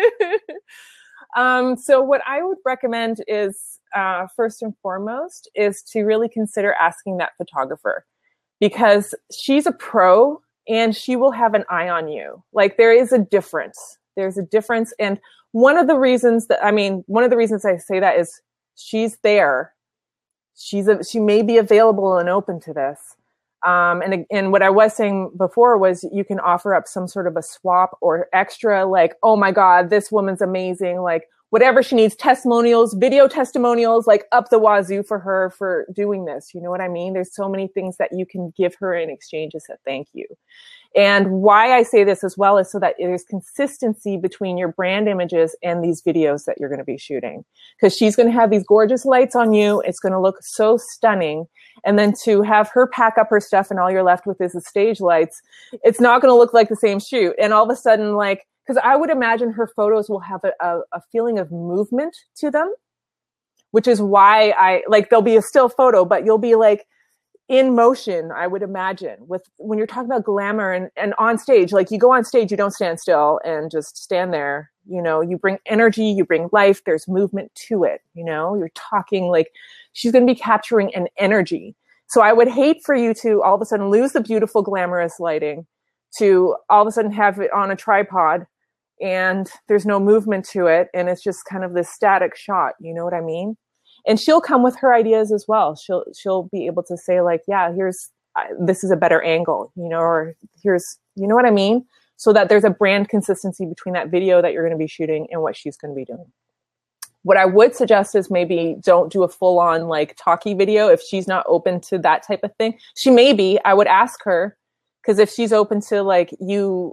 So what I would recommend is, first and foremost, is to really consider asking that photographer, because she's a pro and she will have an eye on you. Like, there is a difference. There's a difference. And one of the reasons I say that is she's there. She may be available and open to this. And what I was saying before was you can offer up some sort of a swap or extra, like, oh my God, this woman's amazing. Like, whatever she needs, testimonials, video testimonials, like up the wazoo for her for doing this. You know what I mean? There's so many things that you can give her in exchange as a thank you. And why I say this as well is so that there's consistency between your brand images and these videos that you're going to be shooting. Because she's going to have these gorgeous lights on you. It's going to look so stunning. And then to have her pack up her stuff and all you're left with is the stage lights, it's not going to look like the same shoot. And all of a sudden, like, because I would imagine her photos will have a feeling of movement to them, which is why there'll be a still photo, but you'll be like, in motion, I would imagine, when you're talking about glamour and on stage, like, you go on stage, you don't stand still and just stand there. You bring energy, you bring life, there's movement to it. You're talking, like, she's going to be capturing an energy. So I would hate for you to all of a sudden lose the beautiful, glamorous lighting to all of a sudden have it on a tripod and there's no movement to it. And it's just kind of this static shot. You know what I mean? And she'll come with her ideas as well. She'll be able to say, like, yeah, this is a better angle, or here's, you know what I mean? So that there's a brand consistency between that video that you're going to be shooting and what she's going to be doing. What I would suggest is maybe don't do a full on like talkie video if she's not open to that type of thing. She may be. I would ask her, because if she's open to like you,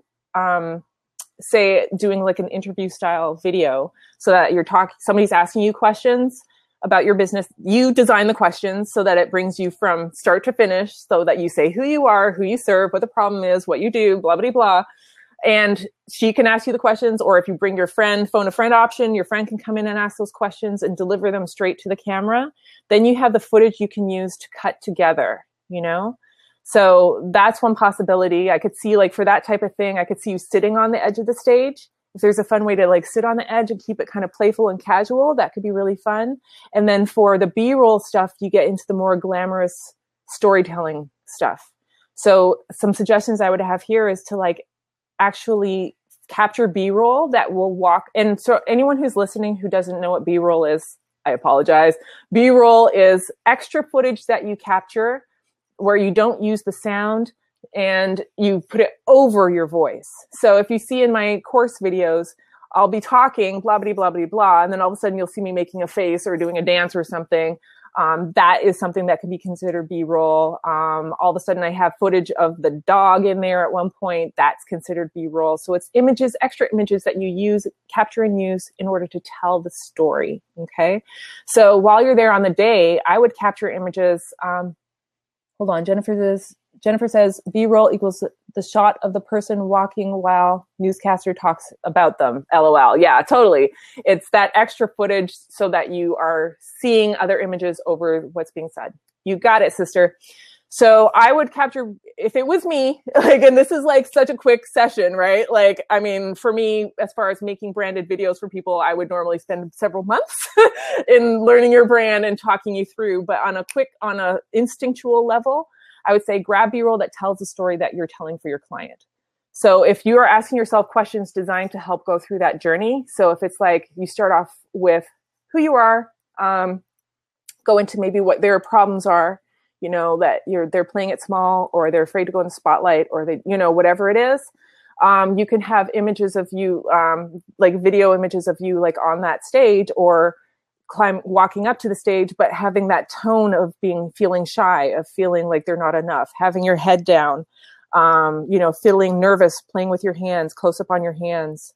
say doing like an interview style video so that you're talking, somebody's asking you questions about your business. You design the questions so that it brings you from start to finish, so that you say who you are, who you serve, what the problem is, what you do, blah, blah, blah. And she can ask you the questions, or if you bring your friend, phone a friend option, your friend can come in and ask those questions and deliver them straight to the camera. Then you have the footage you can use to cut together, you know? So that's one possibility. I could see like for that type of thing, I could see you sitting on the edge of the stage. If there's a fun way to like sit on the edge and keep it kind of playful and casual, that could be really fun. And then for the B-roll stuff, you get into the more glamorous storytelling stuff. So some suggestions I would have here is to like actually capture B-roll that will walk. And so anyone who's listening who doesn't know what B-roll is, I apologize. B-roll is extra footage that you capture where you don't use the sound and you put it over your voice. So if you see in my course videos, I'll be talking blah, blah, blah, blah, blah, and then all of a sudden you'll see me making a face or doing a dance or something. That is something that can be considered B-roll. All of a sudden I have footage of the dog in there at one point. That's considered B-roll. So it's images, extra images that you use, capture and use in order to tell the story. Okay. So while you're there on the day, I would capture images. Hold on. Jennifer says B-roll equals the shot of the person walking while newscaster talks about them. LOL. Yeah, totally. It's that extra footage so that you are seeing other images over what's being said. You got it, sister. So I would capture, if it was me, like, and this is like such a quick session, right? Like, I mean, for me, as far as making branded videos for people, I would normally spend several months in learning your brand and talking you through. But on a instinctual level, I would say grab B-roll that tells the story that you're telling for your client. So if you are asking yourself questions designed to help go through that journey, so if it's like you start off with who you are, go into maybe what their problems are, you know, that they're playing it small, or they're afraid to go in the spotlight, or they, you know, whatever it is. You can have images of you, like video images of you, like on that stage, or walking up to the stage, but having that tone of feeling shy, of feeling like they're not enough, having your head down, you know, feeling nervous, playing with your hands, close up on your hands,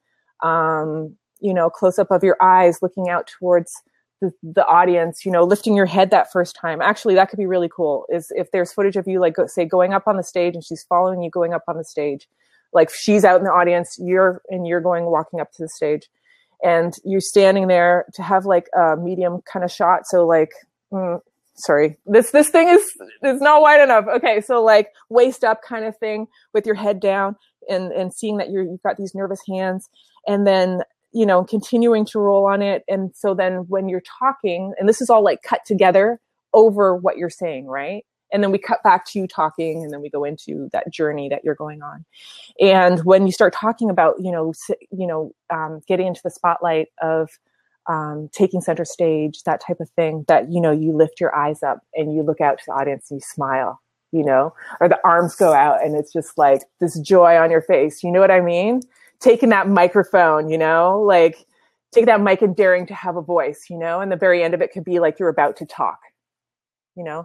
you know, close up of your eyes, looking out towards the audience, you know, lifting your head that first time. Actually, that could be really cool, is if there's footage of you, like, say, going up on the stage and she's following you going up on the stage, like she's out in the audience, you're walking up to the stage, and you're standing there, to have like a medium kind of shot. So like, sorry, this thing is not wide enough. Okay. So like waist up kind of thing with your head down, and seeing that you've got these nervous hands, and then, you know, continuing to roll on it. And so then when you're talking, and this is all like cut together over what you're saying, right? And then we cut back to you talking, and then we go into that journey that you're going on. And when you start talking about, getting into the spotlight of taking center stage, that type of thing, that, you know, you lift your eyes up and you look out to the audience and you smile, you know, or the arms go out and it's just like this joy on your face. You know what I mean? Taking that microphone, you know, like take that mic and daring to have a voice, you know, and the very end of it could be like you're about to talk, you know.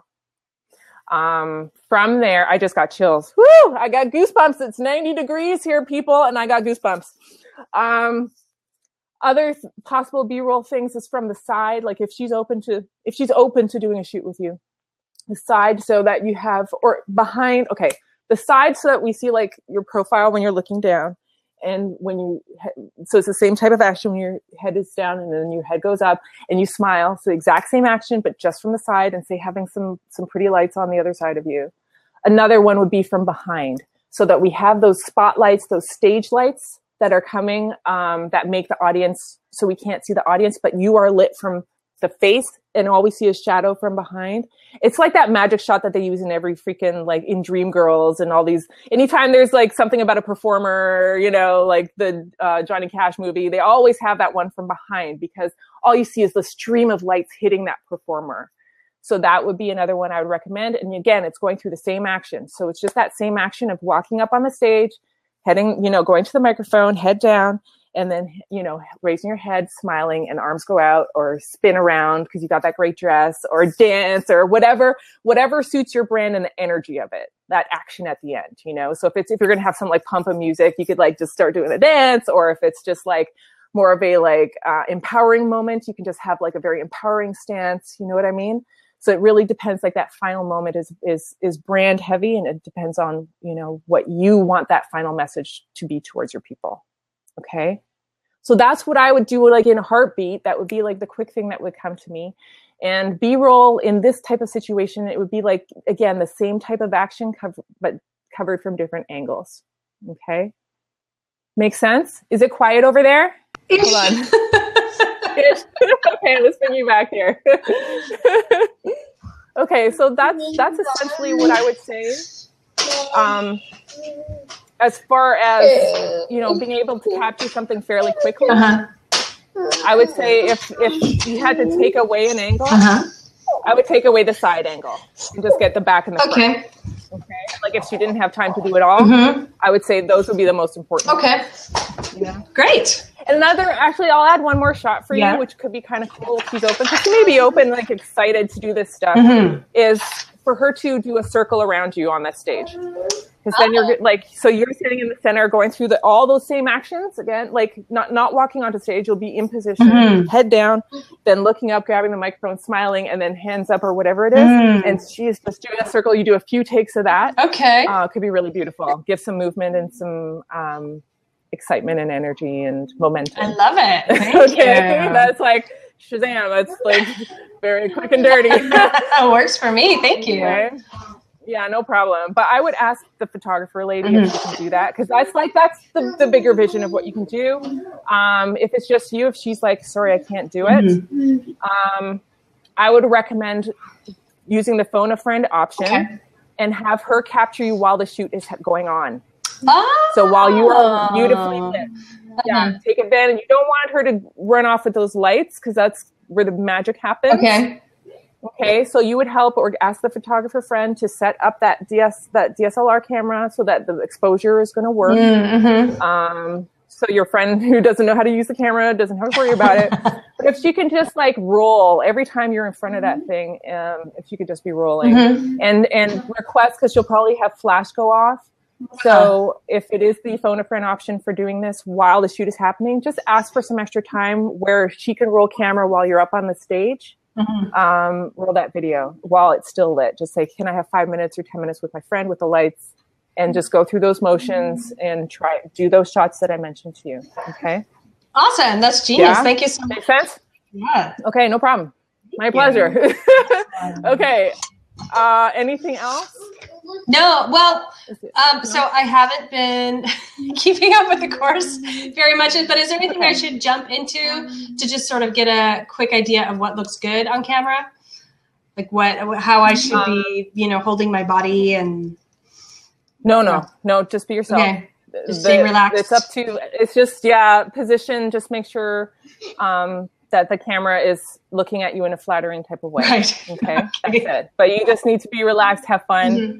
From there, I just got chills. Woo! I got goosebumps. It's 90 degrees here, people, and I got goosebumps. Other possible B-roll things is from the side, like if she's open to doing a shoot with you, the side, so that you have, or behind, okay, the side, so that we see like your profile when you're looking down. And so it's the same type of action when your head is down and then your head goes up and you smile. So the exact same action, but just from the side, and say having some pretty lights on the other side of you. Another one would be from behind, so that we have those spotlights, those stage lights that are coming, that make the audience, so we can't see the audience, but you are lit from the face and all we see is shadow from behind. It's like that magic shot that they use in every freaking, like in Dreamgirls and all these, anytime there's like something about a performer, you know, like the Johnny Cash movie, they always have that one from behind, because all you see is the stream of lights hitting that performer. So that would be another one I would recommend. And again, it's going through the same action. So it's just that same action of walking up on the stage, heading, you know, going to the microphone, head down, and then, you know, raising your head, smiling, and arms go out, or spin around because you got that great dress, or dance, or whatever suits your brand and the energy of it, that action at the end, you know? So if you're going to have some like pump of music, you could like just start doing a dance, or if it's just like more of a like empowering moment, you can just have like a very empowering stance. You know what I mean? So it really depends. Like that final moment is brand heavy, and it depends on, you know, what you want that final message to be towards your people. Okay. So that's what I would do like in a heartbeat. That would be like the quick thing that would come to me. And B-roll in this type of situation, it would be like, again, the same type of action but covered from different angles. Okay. Make sense? Is it quiet over there? Hold on. Okay, let's bring you back here. Okay, so that's essentially what I would say. As far as, you know, being able to capture something fairly quickly, I would say if you had to take away an angle, I would take away the side angle and just get the back and the front. Okay. Like if she didn't have time to do it all, I would say those would be the most important. Okay. Yeah. Great. And actually, I'll add one more shot for you, which could be kind of cool if she's open. Because she may be open, like excited to do this stuff, is for her to do a circle around you on that stage. Because then you're like, so you're sitting in the center going through all those same actions again, like not walking onto stage. You'll be in position, head down, then looking up, grabbing the microphone, smiling, and then hands up or whatever it is. And she's just doing a circle. You do a few takes of that. Okay. It could be really beautiful. Give some movement and some excitement and energy and momentum. I love it. Thank okay. you. That's like Shazam. That's like very quick and dirty. That works for me. Thank you. Okay. Yeah, no problem. But I would ask the photographer lady if she can do that, because that's the bigger vision of what you can do. If it's just you, if she's like, sorry, I can't do it, I would recommend using the phone a friend option and have her capture you while the shoot is going on. Oh. So while you are beautifully lit, take advantage. You don't want her to run off with those lights, because that's where the magic happens. Okay, so you would help or ask the photographer friend to set up that DSLR camera so that the exposure is going to work. So your friend who doesn't know how to use the camera doesn't have to worry about it. But if she can just like roll every time you're in front of that thing, if you could just be rolling and request, because she'll probably have flash go off. So if it is the phone a friend option for doing this while the shoot is happening, just ask for some extra time where she can roll camera while you're up on the stage. Roll that video while it's still lit. Just say, can I have 5 minutes or 10 minutes with my friend with the lights, and just go through those motions and do those shots that I mentioned to you. Okay. Awesome. That's genius. Thank you so much. Make sense? Yeah. Okay. No problem. My pleasure. Okay. Anything else? No, well, so I haven't been keeping up with the course very much, but is there anything I should jump into to just sort of get a quick idea of what looks good on camera? Like how I should be, holding my body and... No, just be yourself. Okay. Just stay relaxed. It's up to, it's just, position, just make sure that the camera is looking at you in a flattering type of way. Right. Okay. That's it. But you just need to be relaxed, have fun.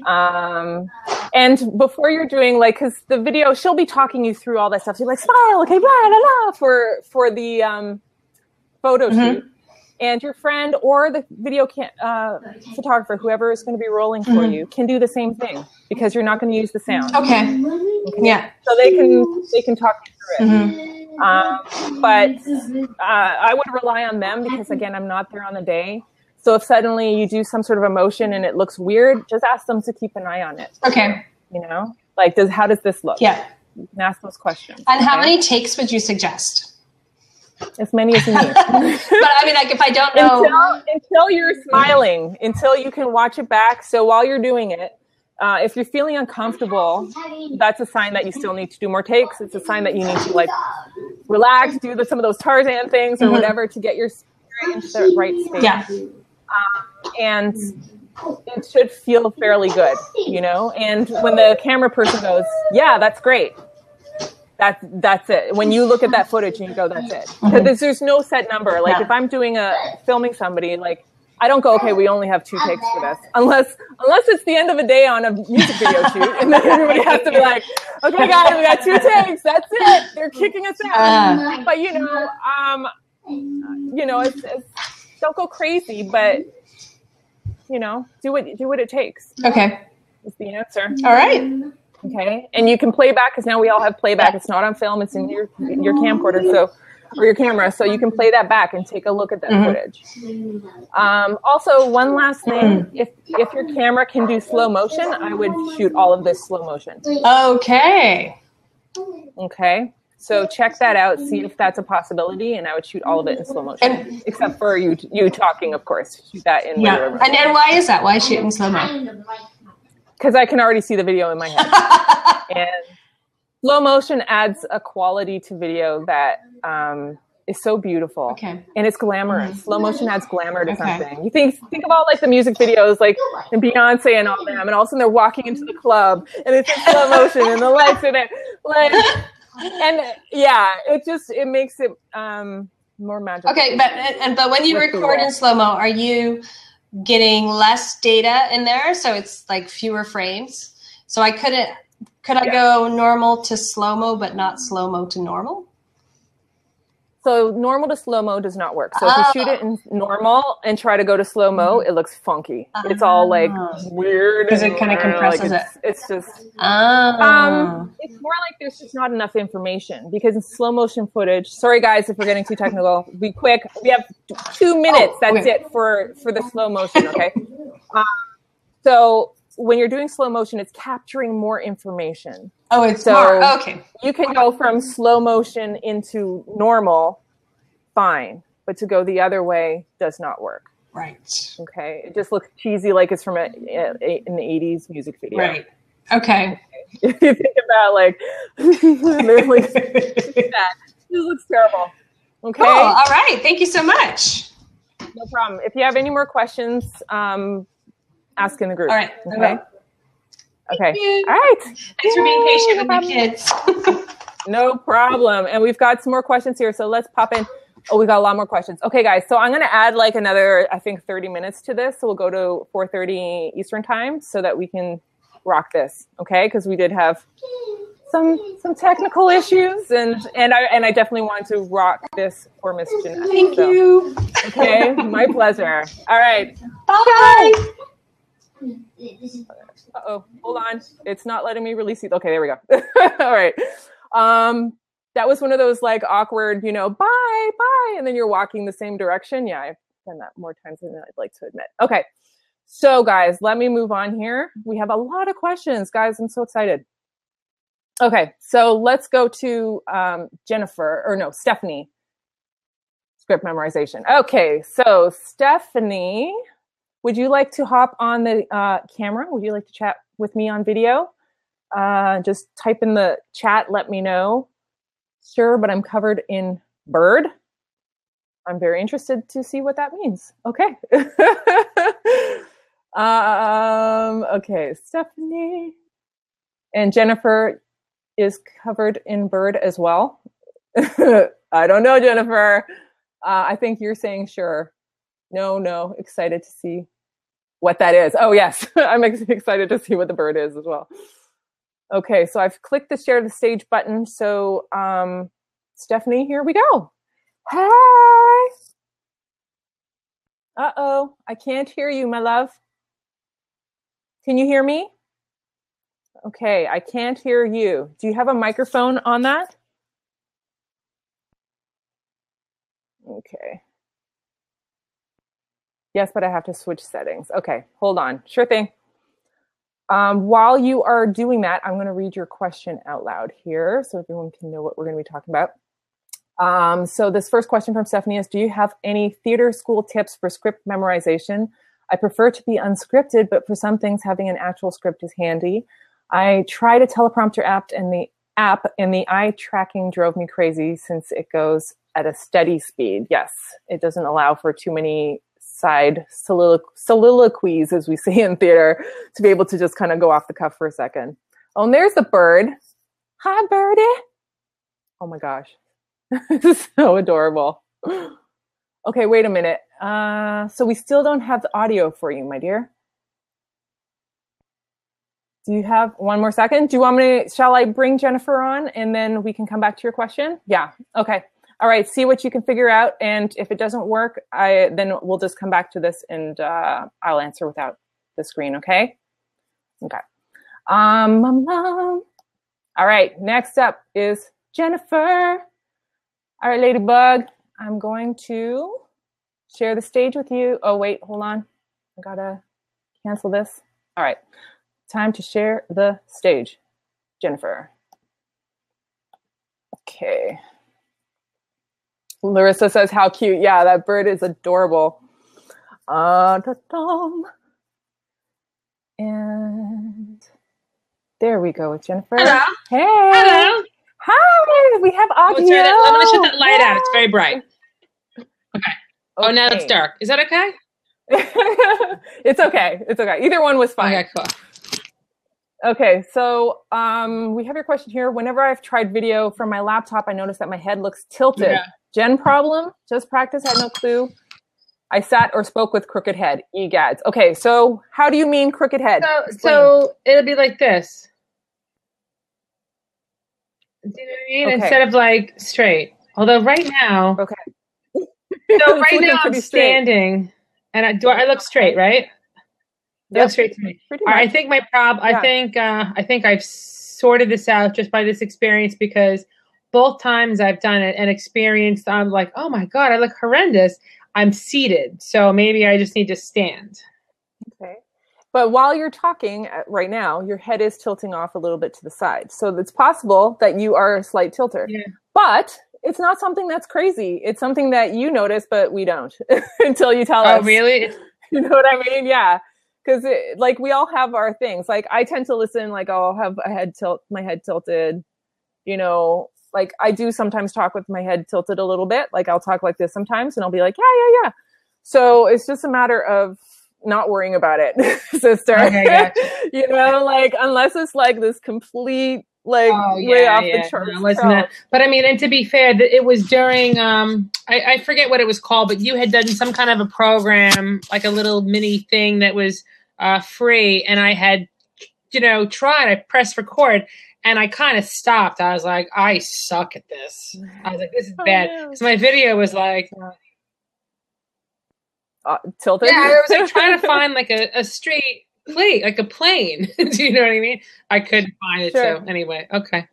And before you're doing because the video, she'll be talking you through all that stuff. So you're like, smile, okay, blah, blah, blah, for the photo shoot. And your friend or the video photographer, whoever is going to be rolling for you, can do the same thing, because you're not going to use the sound. Okay. Yeah. So they can talk you through it. But I would rely on them, because again, I'm not there on the day. So if suddenly you do some sort of emotion and it looks weird, just ask them to keep an eye on it. Okay. How does this look? Yeah. You can ask those questions. And how many takes would you suggest? As many as you need. But I mean, if I don't know. Until you're smiling, until you can watch it back. So while you're doing it, if you're feeling uncomfortable, that's a sign that you still need to do more takes. It's a sign that you need to relax, do some of those Tarzan things or whatever to get your spirit into the right state. Yeah. And it should feel fairly good, And when the camera person goes, yeah, that's great. That's it. When you look at that footage and you go, that's it. Because there's no set number. If I'm filming somebody, I don't go, okay, we only have 2 takes for this. Unless it's the end of a day on a music video shoot, and then everybody has to be like, okay, guys, we got 2 takes. That's it. They're kicking us out. But it's don't go crazy, but do what it takes. Okay. Is the answer. All right. Okay. And you can play back because now we all have playback. It's not on film. It's in your camcorder. Or your camera, so you can play that back and take a look at that footage. Also, one last thing, if your camera can do slow motion, I would shoot all of this slow motion. Okay. Okay, so check that out, see if that's a possibility, and I would shoot all of it in slow motion, except for you talking, of course. Shoot that in. Yeah, and why is that? Why shoot in slow mo? Because I can already see the video in my head. And slow motion adds a quality to video that is so beautiful. Okay. And it's glamorous. Slow motion adds glamour to something. You think about like the music videos, like and Beyonce and all them, and all of a sudden they're walking into the club and it's in slow motion and the lights in it. Like, and yeah, it makes it more magical. Okay, but when you record in slow mo, are you getting less data in there? So it's like fewer frames. So could I go normal to slow-mo, but not slow-mo to normal? So normal to slow-mo does not work. So if you shoot it in normal and try to go to slow-mo, it looks funky. It's all like weird. Because it kind of compresses it. It's just, it's more like there's just not enough information because in slow motion footage, sorry guys, if we're getting too technical, be quick. We have 2 minutes. That's it for the slow motion. Okay. So when you're doing slow motion, it's capturing more information. Oh, it's more. Okay. You can go from slow motion into normal, fine. But to go the other way does not work. Right. Okay. It just looks cheesy like it's from an 80s music video. Right. Okay. If you think about like, that. It looks terrible. Okay. Cool. All right. Thank you so much. No problem. If you have any more questions, ask in the group. All right. Okay. Okay. All right. Thanks for being patient with my kids. No problem. And we've got some more questions here. So let's pop in. Oh, we got a lot more questions. Okay, guys. So I'm going to add like another, I think, 30 minutes to this. So we'll go to 4:30 Eastern time so that we can rock this. Okay. Because we did have some technical issues and I definitely wanted to rock this for Miss Jeanette. Thank you. Okay. My pleasure. All right. Bye. Uh-oh, hold on. It's not letting me release it. Okay, there we go. All right. That was one of those like awkward, bye, and then you're walking the same direction. Yeah, I've done that more times than I'd like to admit. Okay. So guys, let me move on here. We have a lot of questions, guys. I'm so excited. Okay, so let's go to Stephanie. Script memorization. Okay, so Stephanie, would you like to hop on the camera? Would you like to chat with me on video? Just type in the chat, let me know. Sure, but I'm covered in bird. I'm very interested to see what that means. Okay. Okay, Stephanie. And Jennifer is covered in bird as well. I don't know, Jennifer. I think you're saying sure. No, excited to see what that is. Oh, yes, I'm excited to see what the bird is as well. Okay, so I've clicked the share the stage button. So, Stephanie, here we go. Hi. Uh-oh, I can't hear you, my love. Can you hear me? Okay, I can't hear you. Do you have a microphone on that? Okay. Yes, but I have to switch settings. Okay, hold on. Sure thing. While you are doing that, I'm going to read your question out loud here so everyone can know what we're going to be talking about. So this first question from Stephanie is, do you have any theater school tips for script memorization? I prefer to be unscripted, but for some things, having an actual script is handy. I tried a teleprompter app and the eye tracking drove me crazy since it goes at a steady speed. Yes, it doesn't allow for too many side soliloquies, as we say in theater, to be able to just kind of go off the cuff for a second. Oh, and there's the bird. Hi, birdie. Oh my gosh. This is so adorable. Okay, wait a minute. So we still don't have the audio for you, my dear. Do you have one more second? Do you want me to, shall I bring Jennifer on and then we can come back to your question? Yeah, okay. All right, see what you can figure out. And if it doesn't work, then we'll just come back to this and I'll answer without the screen, okay? Okay. All right, next up is Jennifer. All right, Ladybug, I'm going to share the stage with you. Oh, wait, hold on. I gotta cancel this. All right, time to share the stage. Jennifer. Okay. Larissa says, how cute. Yeah, that bird is adorable. And there we go with Jennifer. Hello. Hey. Hello. Hi. We have audio. I'm going to shut that light out. It's very bright. Okay. Oh, now it's dark. Is that okay? It's okay. It's okay. Either one was fine. Okay, cool. Okay, so we have your question here. Whenever I've tried video from my laptop, I notice that my head looks tilted. Yeah. Jen problem? Just practice, had no clue. I sat or spoke with crooked head. Egads. Okay, so how do you mean crooked head? So it'll be like this. Do you know what I mean? Okay. Instead of like straight. Although right now, Okay. so right looking now I'm pretty straight. standing, and I look straight, right? It looks straight to me. Pretty I much. think my problem. Yeah. I think I've sorted this out just by this experience, because both times I've done it and experienced, I'm like, oh my God, I look horrendous. I'm seated, so maybe I just need to stand. Okay. But while you're talking right now, your head is tilting off a little bit to the side. So it's possible that you are a slight tilter. Yeah. But it's not something that's crazy. It's something that you notice, but we don't until you tell us. Oh, really? You know what I mean? Yeah. Because like we all have our things. Like I tend to listen, like I'll have my head tilted, you know, like I do sometimes talk with my head tilted a little bit. Like I'll talk like this sometimes and I'll be like, yeah. So it's just a matter of not worrying about it, sister. Okay, gotcha. You know, like unless it's like this complete, like way off the charts. No, wasn't that? But I mean, and to be fair, it was during, I forget what it was called, but you had done some kind of a program, like a little mini thing that was free. And I had, tried, I pressed record. And I kind of stopped. I was like, I suck at this. I was like, this is bad. Because my video was like... tilted? Yeah, I was like trying to find like a straight plate, like a plane. Do you know what I mean? I couldn't find it. Sure. So anyway, okay.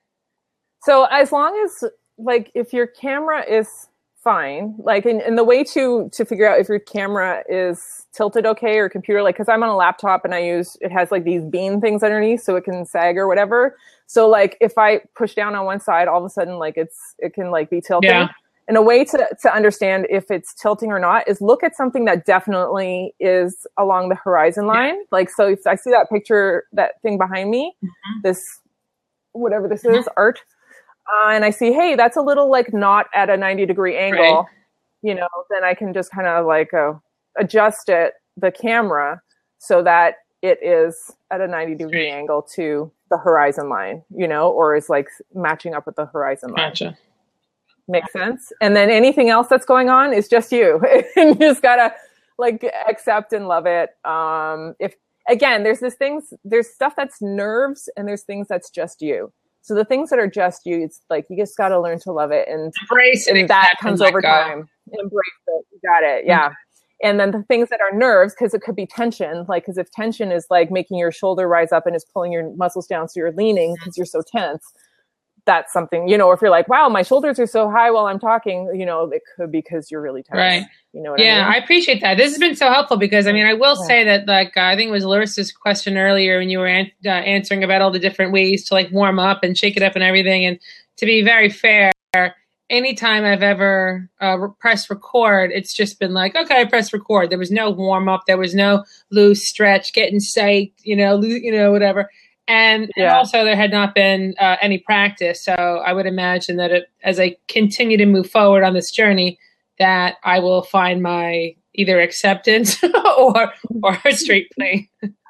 So as long as, like, if your camera is fine, like, and the way to figure out if your camera is tilted okay or computer, like, because I'm on a laptop and it has like these beam things underneath so it can sag or whatever. So like if I push down on one side, all of a sudden like it can like be tilting. Yeah. And a way to understand if it's tilting or not is look at something that definitely is along the horizon line. Yeah. Like, so if I see that picture, that thing behind me, this, whatever this is, art, and I see, hey, that's a little like not at a 90-degree angle, right. Then I can just kind of like adjust the camera so that it is at a 90-degree angle to the horizon line, or is like matching up with the horizon line. Gotcha. Makes sense. And then anything else that's going on is just you. You just gotta like accept and love it. If again, there's stuff that's nerves and there's things that's just you. So the things that are just you, it's like you just gotta learn to love it and embrace it. And that comes over time. Embrace it. You got it. Yeah. Okay. And then the things that are nerves, because it could be tension, like, because if tension is like making your shoulder rise up and is pulling your muscles down so you're leaning because you're so tense, that's something, or if you're like, wow, my shoulders are so high while I'm talking, it could be because you're really tense. Right. You know what I mean? I appreciate that. This has been so helpful because, I mean, I will say that, like, I think it was Larissa's question earlier when you were answering about all the different ways to, like, warm up and shake it up and everything. And to be very fair, anytime I've ever pressed record, it's just been like, okay, I pressed record. There was no warm up. There was no loose stretch, getting psyched, whatever. And also there had not been any practice. So I would imagine that as I continue to move forward on this journey, that I will find my either acceptance or a straight plane.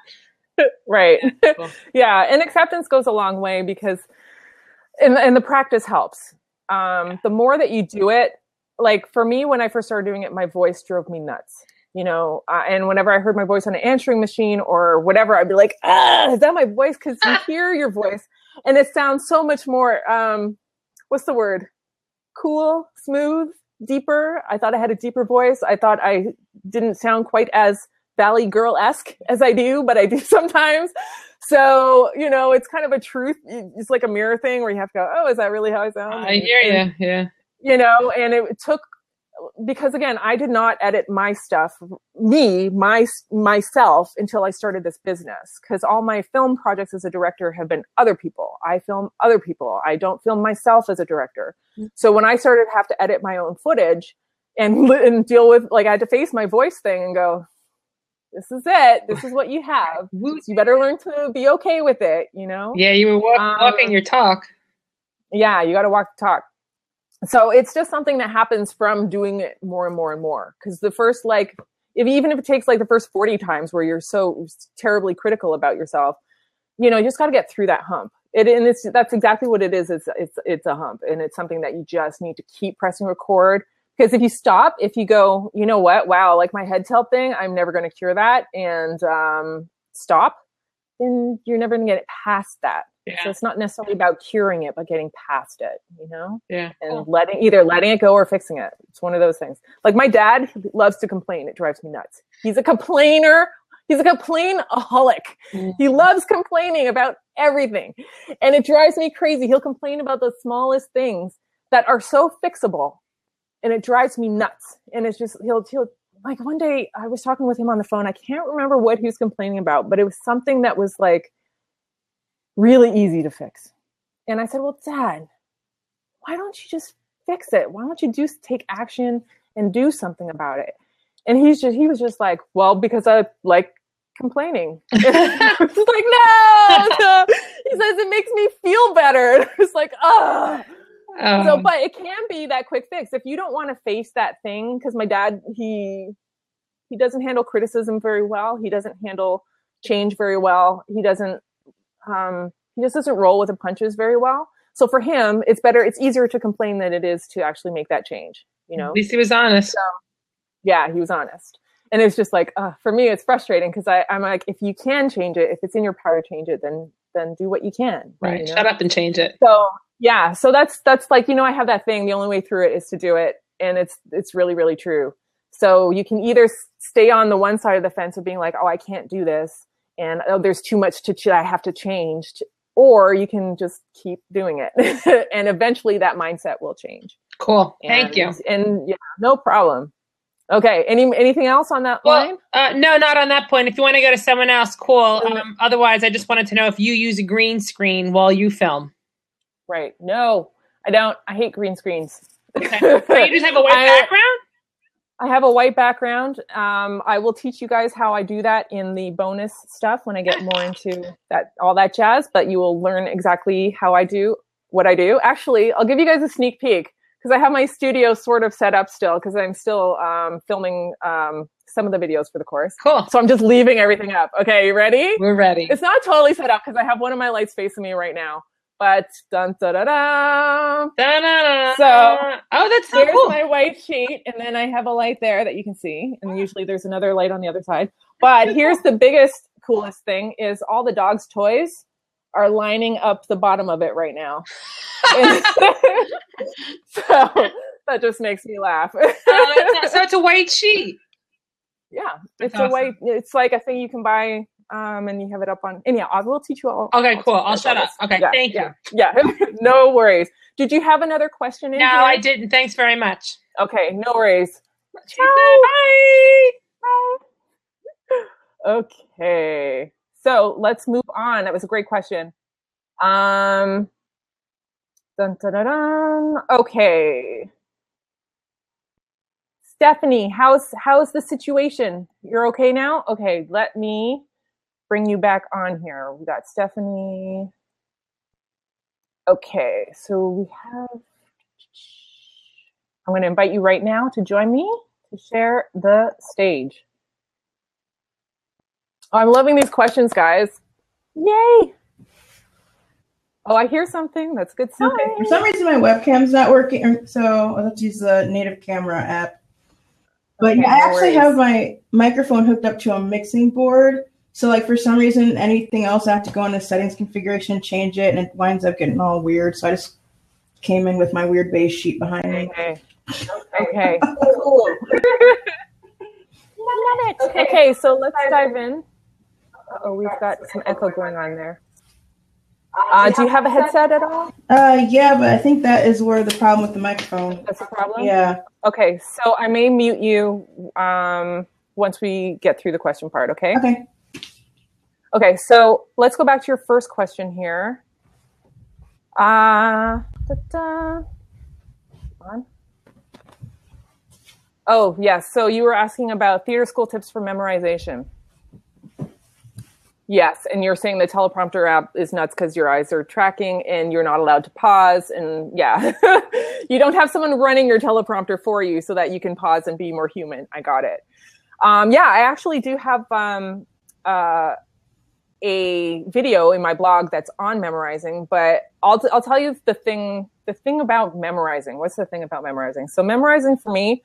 Right. Cool. Yeah. And acceptance goes a long way because and the practice helps. The more that you do it, like for me, when I first started doing it, my voice drove me nuts, you know, and whenever I heard my voice on an answering machine or whatever, I'd be like, is that my voice? Because you hear your voice and it sounds so much more, what's the word? Cool, smooth, deeper. I thought I had a deeper voice. I thought I didn't sound quite as Valley Girl-esque as I do, but I do sometimes. So, you know, it's kind of a truth. It's like a mirror thing where you have to go, oh, is that really how I sound? I hear you. Yeah. You know, and it took, because again, I did not edit my stuff, myself until I started this business, because all my film projects as a director have been other people. I film other people. I don't film myself as a director. So when I started to have to edit my own footage and deal with, like, I had to face my voice thing and go, this is it. This is what you have. You better learn to be okay with it, you know? Yeah, you were walking your talk. Yeah, you got to walk the talk. So it's just something that happens from doing it more and more and more. Because the first, like, even if it takes like the first 40 times where you're so terribly critical about yourself, you know, you just got to get through that hump. That's exactly what it is. It's a hump, and it's something that you just need to keep pressing record. Because if you stop, if you go, you know what, wow, like my head tilt thing, I'm never going to cure that, and stop, then you're never going to get it past that. Yeah. So it's not necessarily about curing it, but getting past it, you know? Yeah. And either letting it go or fixing it. It's one of those things. Like my dad loves to complain. It drives me nuts. He's a complainer. He's a complainaholic. Mm-hmm. He loves complaining about everything. And it drives me crazy. He'll complain about the smallest things that are so fixable. And it drives me nuts. And it's just, he'll like one day I was talking with him on the phone. I can't remember what he was complaining about, but it was something that was like really easy to fix. And I said, well, Dad, why don't you just fix it? Why don't you take action and do something about it? And he was just like, well, because I like complaining. I was like, no. He says, it makes me feel better. And I was like, oh. So, but it can be that quick fix if you don't want to face that thing. Because my dad, he doesn't handle criticism very well. He doesn't handle change very well. He just doesn't roll with the punches very well. So for him, it's easier to complain than it is to actually make that change. You know, at least he was honest. So, yeah, he was honest. And it's just like, for me, it's frustrating because I'm like, if you can change it, if it's in your power to change it, then do what you can. Right. You know? Shut up and change it. So yeah. So that's like, you know, I have that thing. The only way through it is to do it. And it's really, really true. So you can either stay on the one side of the fence of being like, oh, I can't do this. And there's too much I have to change. Or you can just keep doing it. And eventually that mindset will change. Cool. Thank you. And yeah, no problem. Okay. Anything else on that line? No, not on that point. If you want to go to someone else, cool. Otherwise, I just wanted to know if you use a green screen while you film. Right. No, I don't. I hate green screens. Okay. So you just have a white background? I have a white background. I will teach you guys how I do that in the bonus stuff when I get more into all that jazz, but you will learn exactly how I do what I do. Actually, I'll give you guys a sneak peek because I have my studio sort of set up still because I'm still filming some of the videos for the course. Cool. So I'm just leaving everything up. Okay, you ready? We're ready. It's not totally set up because I have one of my lights facing me right now. But dun da da da. So that's so cool. Here's my white sheet, and then I have a light there that you can see, and usually there's another light on the other side. But here's the biggest, coolest thing: is all the dog's toys are lining up the bottom of it right now. So that just makes me laugh. So it's a white sheet. Yeah, that's it's awesome. a white. It's like a thing you can buy. And you have it up on, and yeah, I will teach you all. Okay, cool. I'll shut up. Okay, yeah, thank you. Yeah, no worries. Did you have another question? No, I didn't. Thanks very much. Okay, no worries. Bye. Okay, so let's move on. That was a great question. Dun, dun, dun, dun. Okay. Stephanie, how's the situation? You're okay now? Okay, let me bring you back on here. We got Stephanie. Okay, so we have, I'm going to invite you right now to join me to share the stage. Oh, I'm loving these questions, guys. Yay. Oh, I hear something. That's a good sign. Okay. For some reason, my webcam's not working, so I'll have to use the native camera app. But Okay, yeah, I no actually worries. have my microphone hooked up to a mixing board. So like for some reason, anything else, I have to go in the settings configuration, change it, and it winds up getting all weird. So I just came in with my weird beige sheet behind me. Okay. Cool. Love it. Okay, so let's dive in. Oh, we've got some echo going on there. Do you have a headset at all? Yeah, but I think that is where the problem with the microphone. That's the problem? Yeah. Okay, so I may mute you once we get through the question part, okay? Okay. Okay, so let's go back to your first question here. On. Oh, yes. So you were asking about theater school tips for memorization. Yes, and you're saying the teleprompter app is nuts because your eyes are tracking and you're not allowed to pause. And yeah, you don't have someone running your teleprompter for you so that you can pause and be more human. I got it. Yeah, I actually do have a video in my blog that's on memorizing, but I'll tell you the thing about memorizing. What's the thing about memorizing? So memorizing for me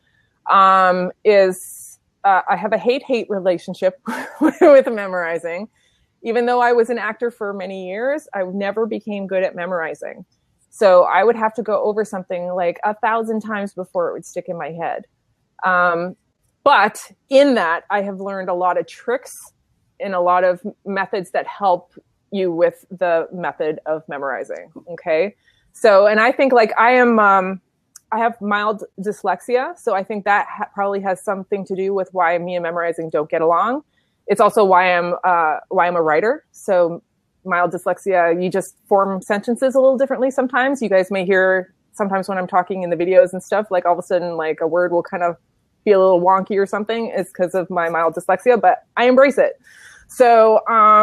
is I have a hate-hate relationship with memorizing. Even though I was an actor for many years, I never became good at memorizing. So I would have to go over something like 1,000 times before it would stick in my head. But in that, I have learned a lot of tricks and a lot of methods that help you with the method of memorizing. Okay. So, and I think like I have mild dyslexia. So I think that probably has something to do with why me and memorizing don't get along. It's also why I'm a writer. So mild dyslexia, you just form sentences a little differently sometimes. You guys may hear sometimes when I'm talking in the videos and stuff, like all of a sudden like a word will kind of be a little wonky or something. It's because of my mild dyslexia, but I embrace it. So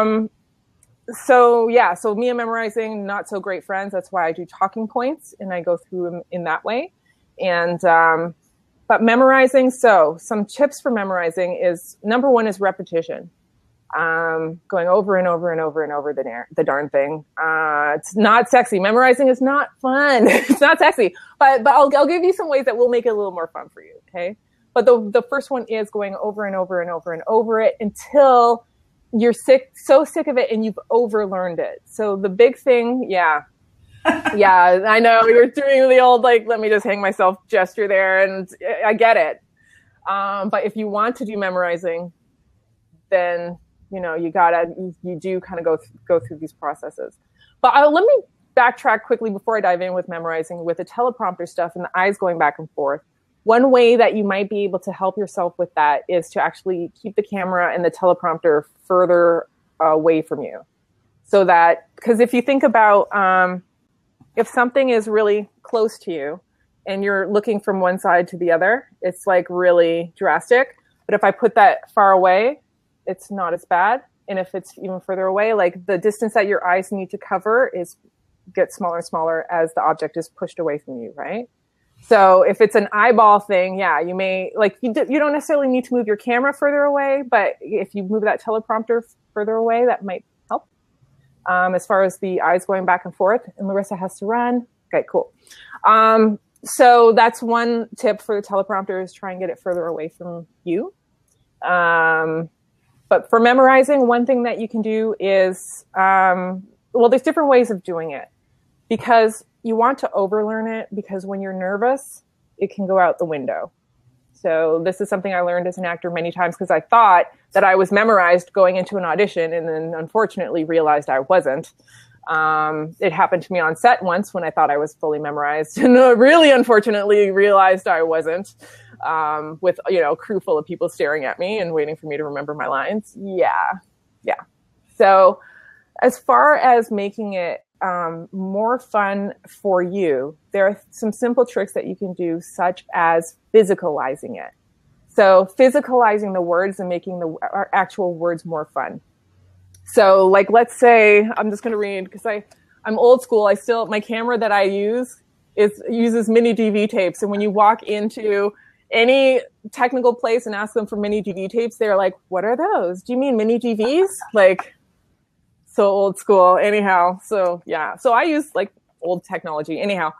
so me and memorizing, not so great friends. That's why I do talking points and I go through them in that way. And but memorizing, so some tips for memorizing is, number one is repetition. Going over and over and over and over the darn thing. It's not sexy. Memorizing is not fun. It's not sexy. But I'll give you some ways that will make it a little more fun for you, okay? But the first one is going over and over and over and over it until you're so sick of it and you've overlearned it. So the big thing, yeah, I know you're doing the old, like, let me just hang myself gesture there, and I get it. But if you want to do memorizing, then, you know, you do kind of go through these processes. But let me backtrack quickly before I dive in with memorizing with the teleprompter stuff and the eyes going back and forth. One way that you might be able to help yourself with that is to actually keep the camera and the teleprompter further away from you. So that, because if you think about, if something is really close to you and you're looking from one side to the other, it's like really drastic. But if I put that far away, it's not as bad. And if it's even further away, like the distance that your eyes need to cover gets smaller and smaller as the object is pushed away from you, right? So if it's an eyeball thing, yeah, you may, like, you don't necessarily need to move your camera further away, but if you move that teleprompter further away, that might help. As far as the eyes going back and forth, and Larissa has to run. Okay, cool. So that's one tip for the teleprompter, is try and get it further away from you. But for memorizing, one thing that you can do is, well, there's different ways of doing it, because you want to overlearn it, because when you're nervous, it can go out the window. So this is something I learned as an actor many times, because I thought that I was memorized going into an audition, and then unfortunately realized I wasn't. It happened to me on set once when I thought I was fully memorized, and really unfortunately realized I wasn't, with, you know, a crew full of people staring at me and waiting for me to remember my lines. Yeah. So as far as making it more fun for you, there are some simple tricks that you can do, such as physicalizing it. So physicalizing the words and making our actual words more fun. So like, let's say, I'm just going to read, because I'm old school. My camera that I use uses mini DV tapes. And when you walk into any technical place and ask them for mini DV tapes, they're like, what are those? Do you mean mini DVs? Like, So old school. Anyhow, so yeah. So I use like old technology. Anyhow.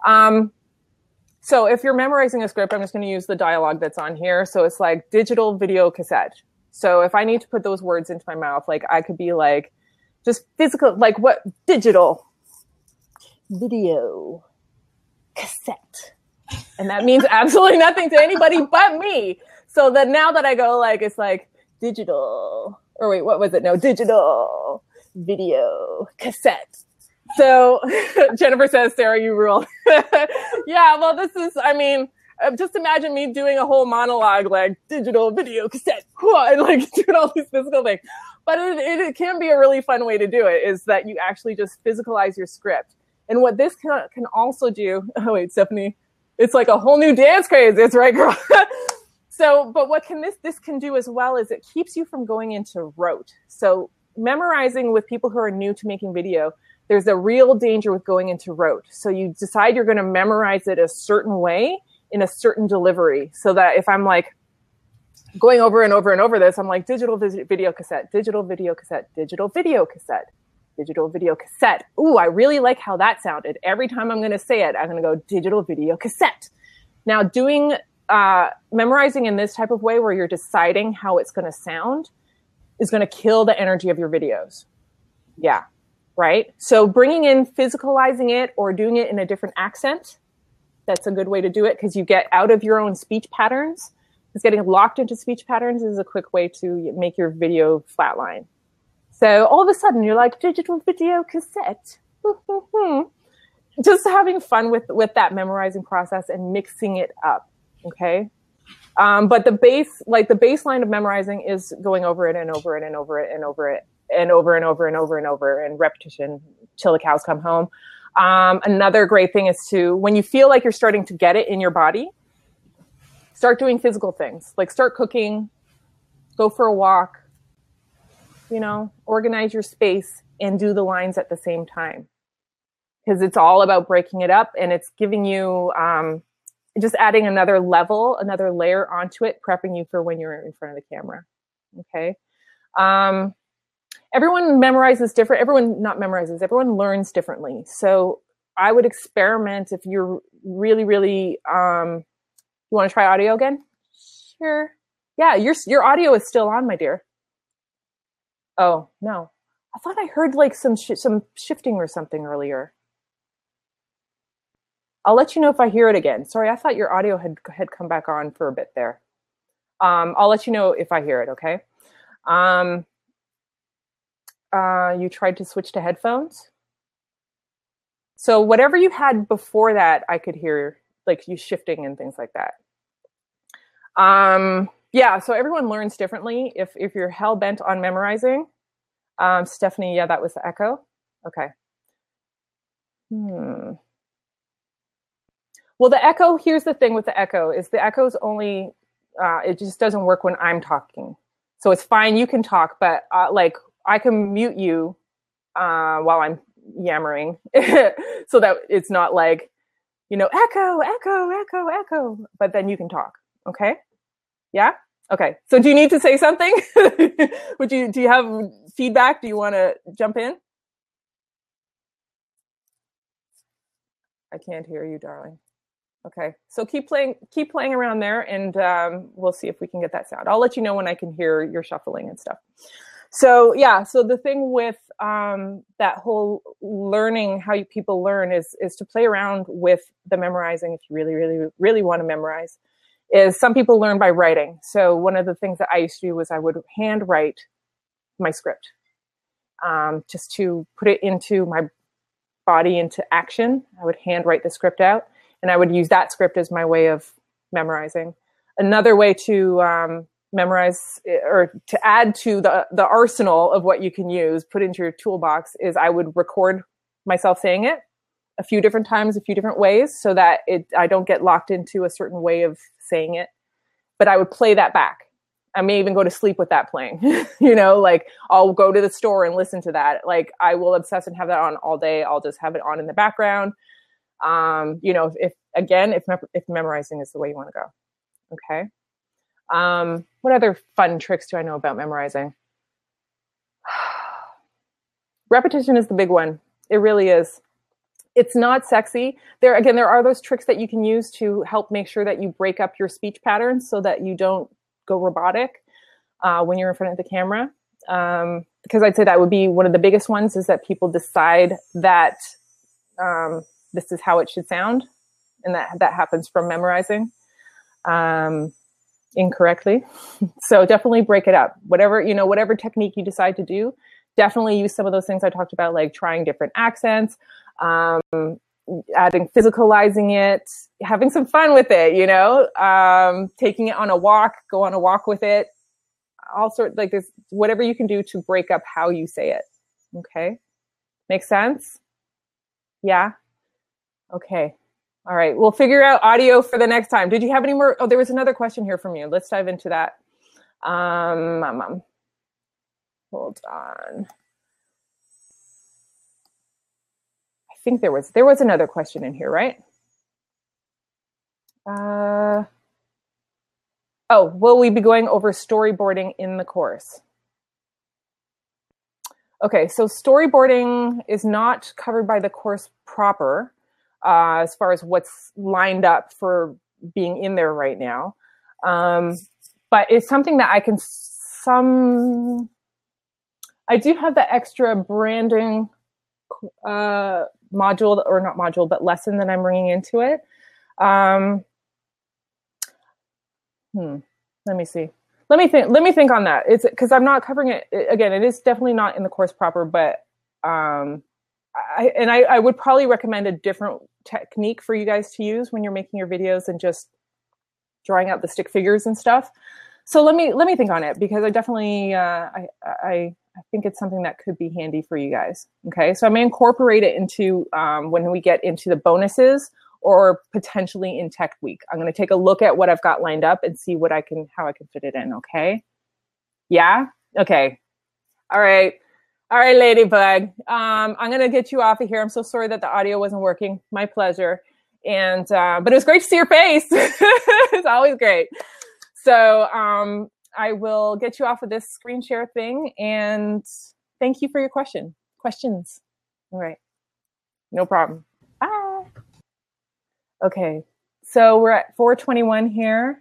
So if you're memorizing a script, I'm just going to use the dialogue that's on here. So it's like digital video cassette. So if I need to put those words into my mouth, like I could be like, just physical, like what? Digital video cassette. And that means absolutely nothing to anybody but me. So that now that I go like, it's like digital, or wait, what was it? No, digital video cassette. So Jennifer says, Sarah, you rule. Yeah, well, this is, I mean, just imagine me doing a whole monologue like digital video cassette, and like doing all these physical things. But it can be a really fun way to do it, is that you actually just physicalize your script. And what this can also do, oh wait, Stephanie, it's like a whole new dance craze. It's right, girl. So, but what can this can do as well is it keeps you from going into rote. So memorizing with people who are new to making video, there's a real danger with going into rote. So you decide you're going to memorize it a certain way in a certain delivery. So that if I'm like going over and over and over this, I'm like digital video cassette, digital video cassette, digital video cassette, digital video cassette. Ooh, I really like how that sounded. Every time I'm going to say it, I'm going to go digital video cassette. Now doing memorizing in this type of way where you're deciding how it's going to sound is going to kill the energy of your videos. Yeah. Right? So bringing in physicalizing it or doing it in a different accent, that's a good way to do it because you get out of your own speech patterns. Because getting locked into speech patterns is a quick way to make your video flatline. So all of a sudden you're like digital video cassette. Just having fun with that memorizing process and mixing it up. Okay. But the baseline of memorizing is going over it and over it and over it and over it. And over and over and over and over and repetition till the cows come home. Another great thing is to, when you feel like you're starting to get it in your body, start doing physical things. Like start cooking, go for a walk, organize your space and do the lines at the same time. Because it's all about breaking it up and it's giving you, just adding another level, another layer onto it, prepping you for when you're in front of the camera. Okay. Everyone memorizes different. Everyone learns differently. So I would experiment if you're really, really, you want to try audio again? Sure. Yeah, your audio is still on, my dear. Oh, no. I thought I heard like some shifting or something earlier. I'll let you know if I hear it again. Sorry, I thought your audio had come back on for a bit there. I'll let you know if I hear it, okay? You tried to switch to headphones. So whatever you had before that, I could hear like you shifting and things like that. Yeah, so everyone learns differently. If you're hell bent on memorizing, Stephanie, yeah, that was the echo. Okay. Well, the echo, here's the thing with the echo, is the echo's only, it just doesn't work when I'm talking. So it's fine, you can talk, but like I can mute you while I'm yammering so that it's not like, echo, echo, echo, echo, but then you can talk. Okay. Yeah. Okay. So do you need to say something? Do you have feedback? Do you want to jump in? I can't hear you, darling. Okay. So keep playing around there and we'll see if we can get that sound. I'll let you know when I can hear your shuffling and stuff. So yeah, so the thing with that whole learning, how people learn is to play around with the memorizing if you really, really, really want to memorize. Is some people learn by writing. So one of the things that I used to do was I would handwrite my script just to put it into my body, into action. I would handwrite the script out and I would use that script as my way of memorizing. Another way to memorize or to add to the arsenal of what you can use, put into your toolbox, is I would record myself saying it a few different times, a few different ways, so that I don't get locked into a certain way of saying it. But I would play that back. I may even go to sleep with that playing, like I'll go to the store and listen to that. Like I will obsess and have that on all day. I'll just have it on in the background. If memorizing is the way you want to go. Okay. What other fun tricks do I know about memorizing? Repetition is the big one. It really is. It's not sexy. There are those tricks that you can use to help make sure that you break up your speech patterns so that you don't go robotic when you're in front of the camera. Because I'd say that would be one of the biggest ones, is that people decide that this is how it should sound, and that happens from memorizing incorrectly. So definitely break it up. Whatever technique you decide to do, definitely use some of those things I talked about, like trying different accents, adding, physicalizing it, having some fun with it, taking it on a walk, go on a walk with it, all sorts, like this, whatever you can do to break up how you say it. Okay. Make sense? Yeah. Okay. All right. We'll figure out audio for the next time. Did you have any more? Oh, there was another question here from you. Let's dive into that. Hold on. I think there was another question in here, right? Will we be going over storyboarding in the course? Okay, so storyboarding is not covered by the course proper, as far as what's lined up for being in there right now. But it's something that I do have the extra branding module, or not module, but lesson that I'm bringing into it. Let me see. Let me think on that. It's because I'm not covering it. Again, it is definitely not in the course proper, but I would probably recommend a different technique for you guys to use when you're making your videos and just drawing out the stick figures and stuff. So let me think on it, because I definitely I think it's something that could be handy for you guys. Okay, so I may incorporate it into when we get into the bonuses, or potentially in Tech Week. I'm going to take a look at what I've got lined up and see how I can fit it in. Okay. Yeah. Okay. All right, Ladybug. I'm going to get you off of here. I'm so sorry that the audio wasn't working. My pleasure. And but it was great to see your face. It's always great. So I will get you off of this screen share thing, and thank you for your questions. All right. No problem. Bye. Okay, so we're at 4:21 here.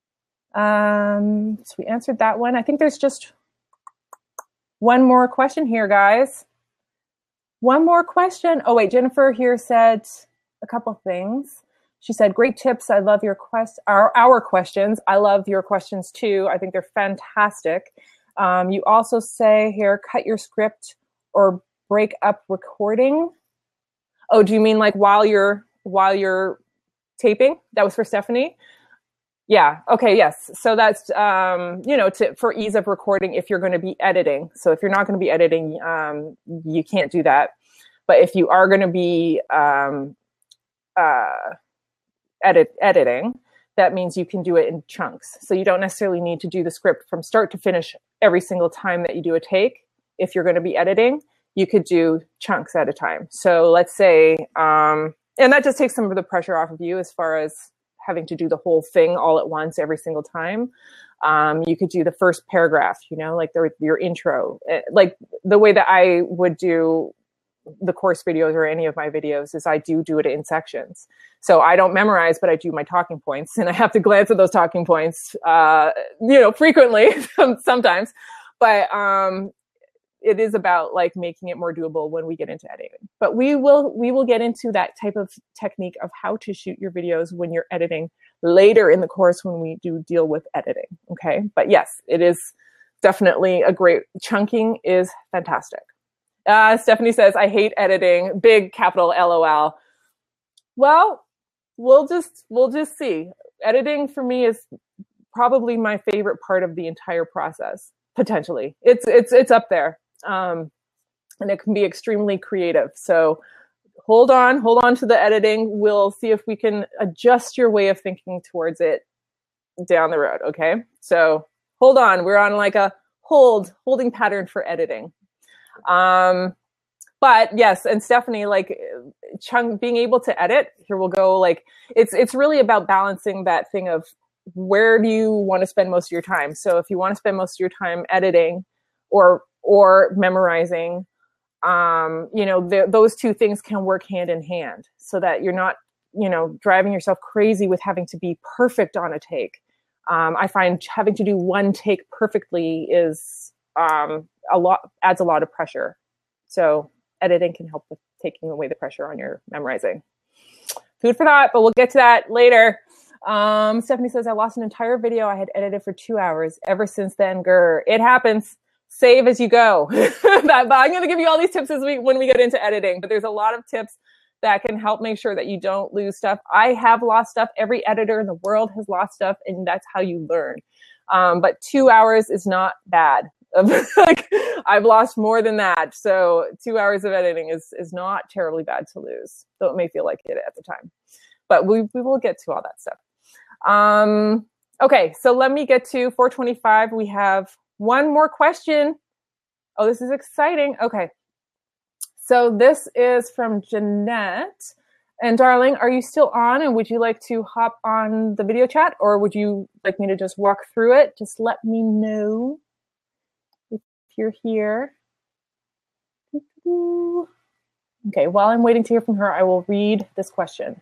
So we answered that one. I think there's just one more question here, guys. One more question. Oh wait, Jennifer here said a couple of things. She said, "Great tips. I love your our questions. I love your questions too. I think they're fantastic." You also say here, cut your script or break up recording. Oh, do you mean like while you're taping? That was for Stephanie. Yeah. Okay. Yes. So that's for ease of recording if you're going to be editing. So if you're not going to be editing, you can't do that. But if you are going to be editing, that means you can do it in chunks. So you don't necessarily need to do the script from start to finish every single time that you do a take. If you're going to be editing, you could do chunks at a time. So let's say, and that just takes some of the pressure off of you as far as having to do the whole thing all at once every single time. You could do the first paragraph, like your intro. Like the way that I would do the course videos or any of my videos is I do it in sections. So I don't memorize, but I do my talking points, and I have to glance at those talking points, frequently sometimes. But it is about like making it more doable when we get into editing. But we will get into that type of technique of how to shoot your videos when you're editing later in the course when we do deal with editing. Okay. But yes, it is definitely a great, chunking is fantastic. Stephanie says, I hate editing, big capital LOL. Well, we'll just see. Editing for me is probably my favorite part of the entire process. Potentially. It's up there. And it can be extremely creative. So hold on to the editing. We'll see if we can adjust your way of thinking towards it down the road. Okay. So hold on. We're on like a holding pattern for editing. But yes, and Stephanie, like being able to edit, here we'll go. Like it's really about balancing that thing of where do you want to spend most of your time? So if you want to spend most of your time editing or memorizing, those two things can work hand in hand so that you're not, driving yourself crazy with having to be perfect on a take. I find having to do one take perfectly is adds a lot of pressure. So editing can help with taking away the pressure on your memorizing. Food for thought, but we'll get to that later. Stephanie says, I lost an entire video I had edited for 2 hours. Ever since then, it happens. Save as you go. But I'm going to give you all these tips when we get into editing, but there's a lot of tips that can help make sure that you don't lose stuff. I have lost stuff. Every editor in the world has lost stuff, and that's how you learn. But 2 hours is not bad. Like, I've lost more than that. So 2 hours of editing is not terribly bad to lose, though it may feel like it at the time. But we will get to all that stuff. Okay, so let me get to 425. We have one more question. Oh, this is exciting. Okay. So this is from Jeanette. And darling, are you still on? And would you like to hop on the video chat, or would you like me to just walk through it? Just let me know if you're here. Okay, while I'm waiting to hear from her, I will read this question.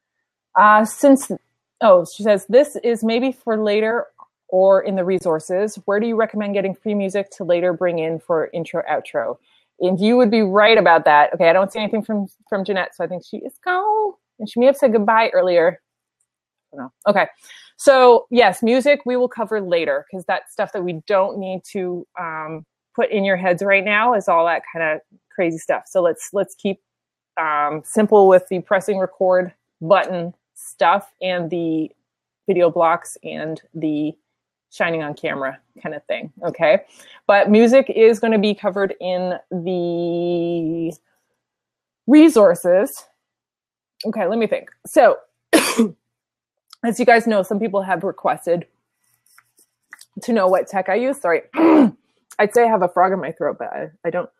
She says, this is maybe for later or in the resources. Where do you recommend getting free music to later bring in for intro, outro? And you would be right about that. Okay, I don't see anything from Jeanette, so I think she is gone. And she may have said goodbye earlier. I don't know. Okay, so yes, music we will cover later, because that's stuff that we don't need to put in your heads right now is all that kind of crazy stuff. So let's keep simple with the pressing record button stuff and the video blocks and the shining on camera kind of thing. Okay. But music is going to be covered in the resources. Okay. Let me think. So as you guys know, some people have requested to know what tech I use. Sorry. I'd say I have a frog in my throat, but I don't.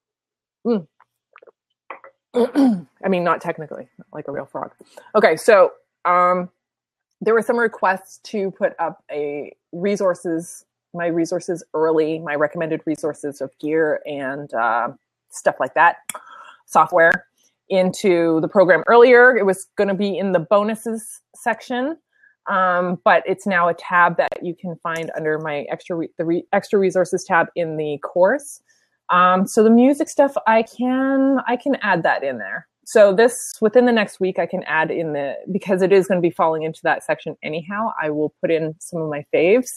I mean, not technically, not like a real frog. Okay. So, there were some requests to put up my resources early, my recommended resources of gear and stuff like that, software, into the program earlier. It was going to be in the bonuses section, but it's now a tab that you can find under my extra resources tab in the course. So the music stuff, I can add that in there. So this, within the next week, I can add in because it is going to be falling into that section anyhow, I will put in some of my faves.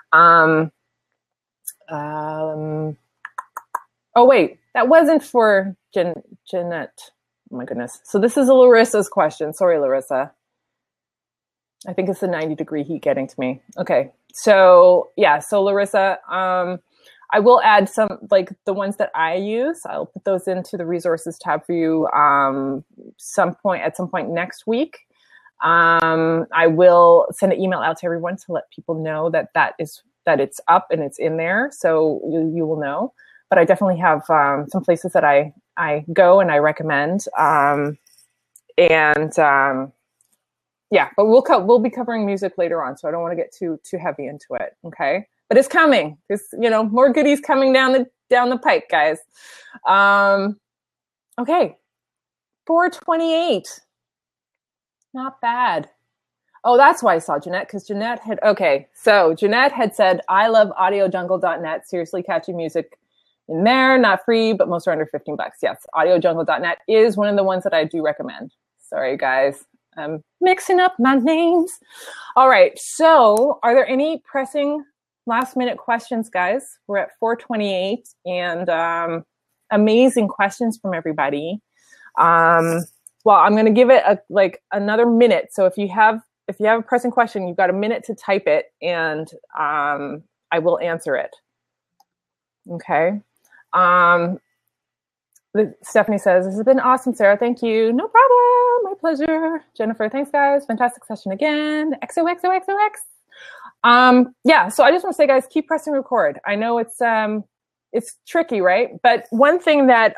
Oh wait, that wasn't for Jeanette. Oh my goodness. So this is Larissa's question. Sorry, Larissa. I think it's the 90-degree heat getting to me. Okay. So yeah, so Larissa, I will add some, like the ones that I use. I'll put those into the resources tab for you at some point next week. I will send an email out to everyone to let people know that it's up and it's in there, so you will know. But I definitely have some places that I go and I recommend. Yeah, but we'll be covering music later on, so I don't want to get too heavy into it. Okay. But it's coming. There's, more goodies coming down the pipe, guys. Okay. 428. Not bad. Oh, that's why I saw Jeanette, because Jeanette had said, I love audiojungle.net. Seriously catchy music in there. Not free, but most are under $15. Yes, audiojungle.net is one of the ones that I do recommend. Sorry, guys. I'm mixing up my names. All right. So are there any pressing last minute questions, guys? We're at 428 and amazing questions from everybody. Well, I'm going to give it another minute. So if you have a pressing question, you've got a minute to type it, and I will answer it. Okay. Stephanie says, this has been awesome, Sarah. Thank you. No problem. My pleasure. Jennifer, thanks, guys. Fantastic session again. XOXOXOX. Yeah, so I just want to say, guys, keep pressing record. I know it's tricky, right? But one thing that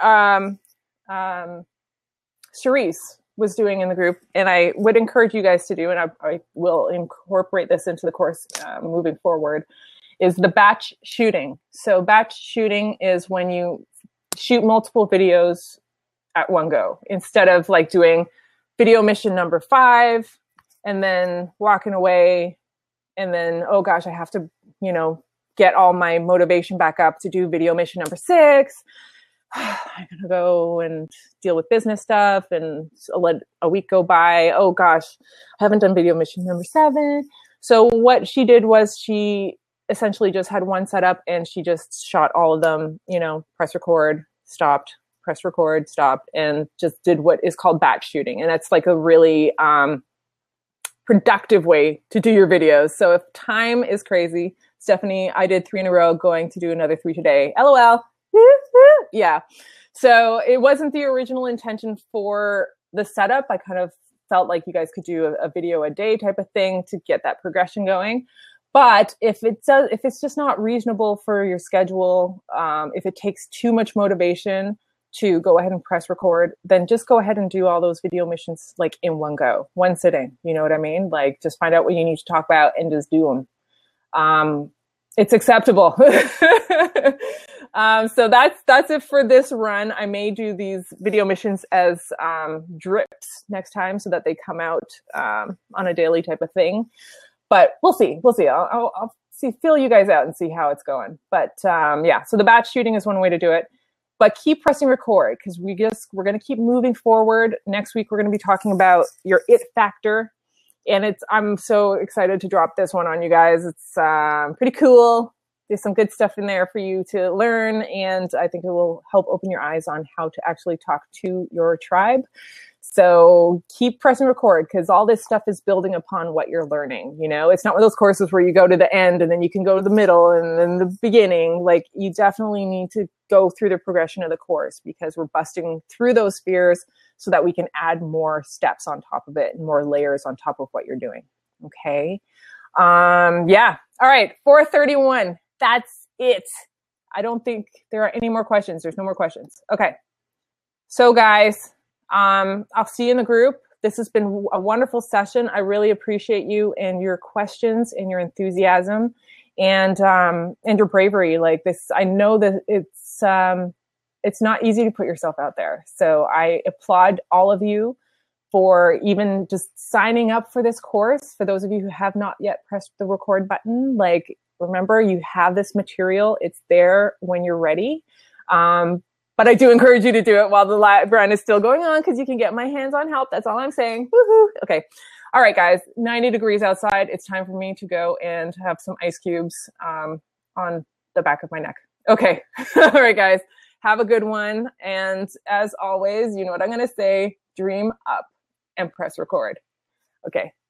Charisse was doing in the group, and I would encourage you guys to do, and I will incorporate this into the course moving forward, is the batch shooting. So batch shooting is when you shoot multiple videos at one go instead of like doing video mission number 5 and then walking away and then, oh gosh, I have to, you know, get all my motivation back up to do video mission number 6. I'm going to go and deal with business stuff and let a week go by. Oh gosh, I haven't done video mission number 7. So what she did was she essentially just had one setup and she just shot all of them, you know, press record, stopped, press record, stopped, and just did what is called batch shooting. And that's like a really productive way to do your videos. So if time is crazy, Stephanie, I did 3 in a row, going to do another 3 today. LOL. Yeah. So it wasn't the original intention for the setup. I kind of felt like you guys could do a video a day type of thing to get that progression going. But if it's just not reasonable for your schedule, if it takes too much motivation to go ahead and press record, then just go ahead and do all those video missions like in one go, one sitting. You know what I mean? Like just find out what you need to talk about and just do them. It's acceptable. So that's it for this run. I may do these video missions as drips next time so that they come out on a daily type of thing. But we'll see. I'll feel you guys out and see how it's going. But yeah, so the batch shooting is one way to do it. But keep pressing record because we're going to keep moving forward. Next week, we're going to be talking about your it factor. And I'm so excited to drop this one on you guys. It's pretty cool. There's some good stuff in there for you to learn. And I think it will help open your eyes on how to actually talk to your tribe. So keep pressing record because all this stuff is building upon what you're learning. You know, it's not one of those courses where you go to the end and then you can go to the middle and then the beginning. Like you definitely need to go through the progression of the course because we're busting through those fears so that we can add more steps on top of it and more layers on top of what you're doing. Okay. Yeah. All right. 431. That's it. I don't think there are any more questions. There's no more questions. Okay. So guys, I'll see you in the group. This has been a wonderful session. I really appreciate you and your questions and your enthusiasm and your bravery. Like this, I know that it's not easy to put yourself out there. So I applaud all of you for even just signing up for this course. For those of you who have not yet pressed the record button, like remember you have this material. It's there when you're ready. But I do encourage you to do it while the live run is still going on because you can get my hands-on help. That's all I'm saying. Woohoo. Okay. All right, guys. 90 degrees outside. It's time for me to go and have some ice cubes on the back of my neck. Okay. All right, guys. Have a good one. And as always, you know what I'm going to say. Dream up and press record. Okay.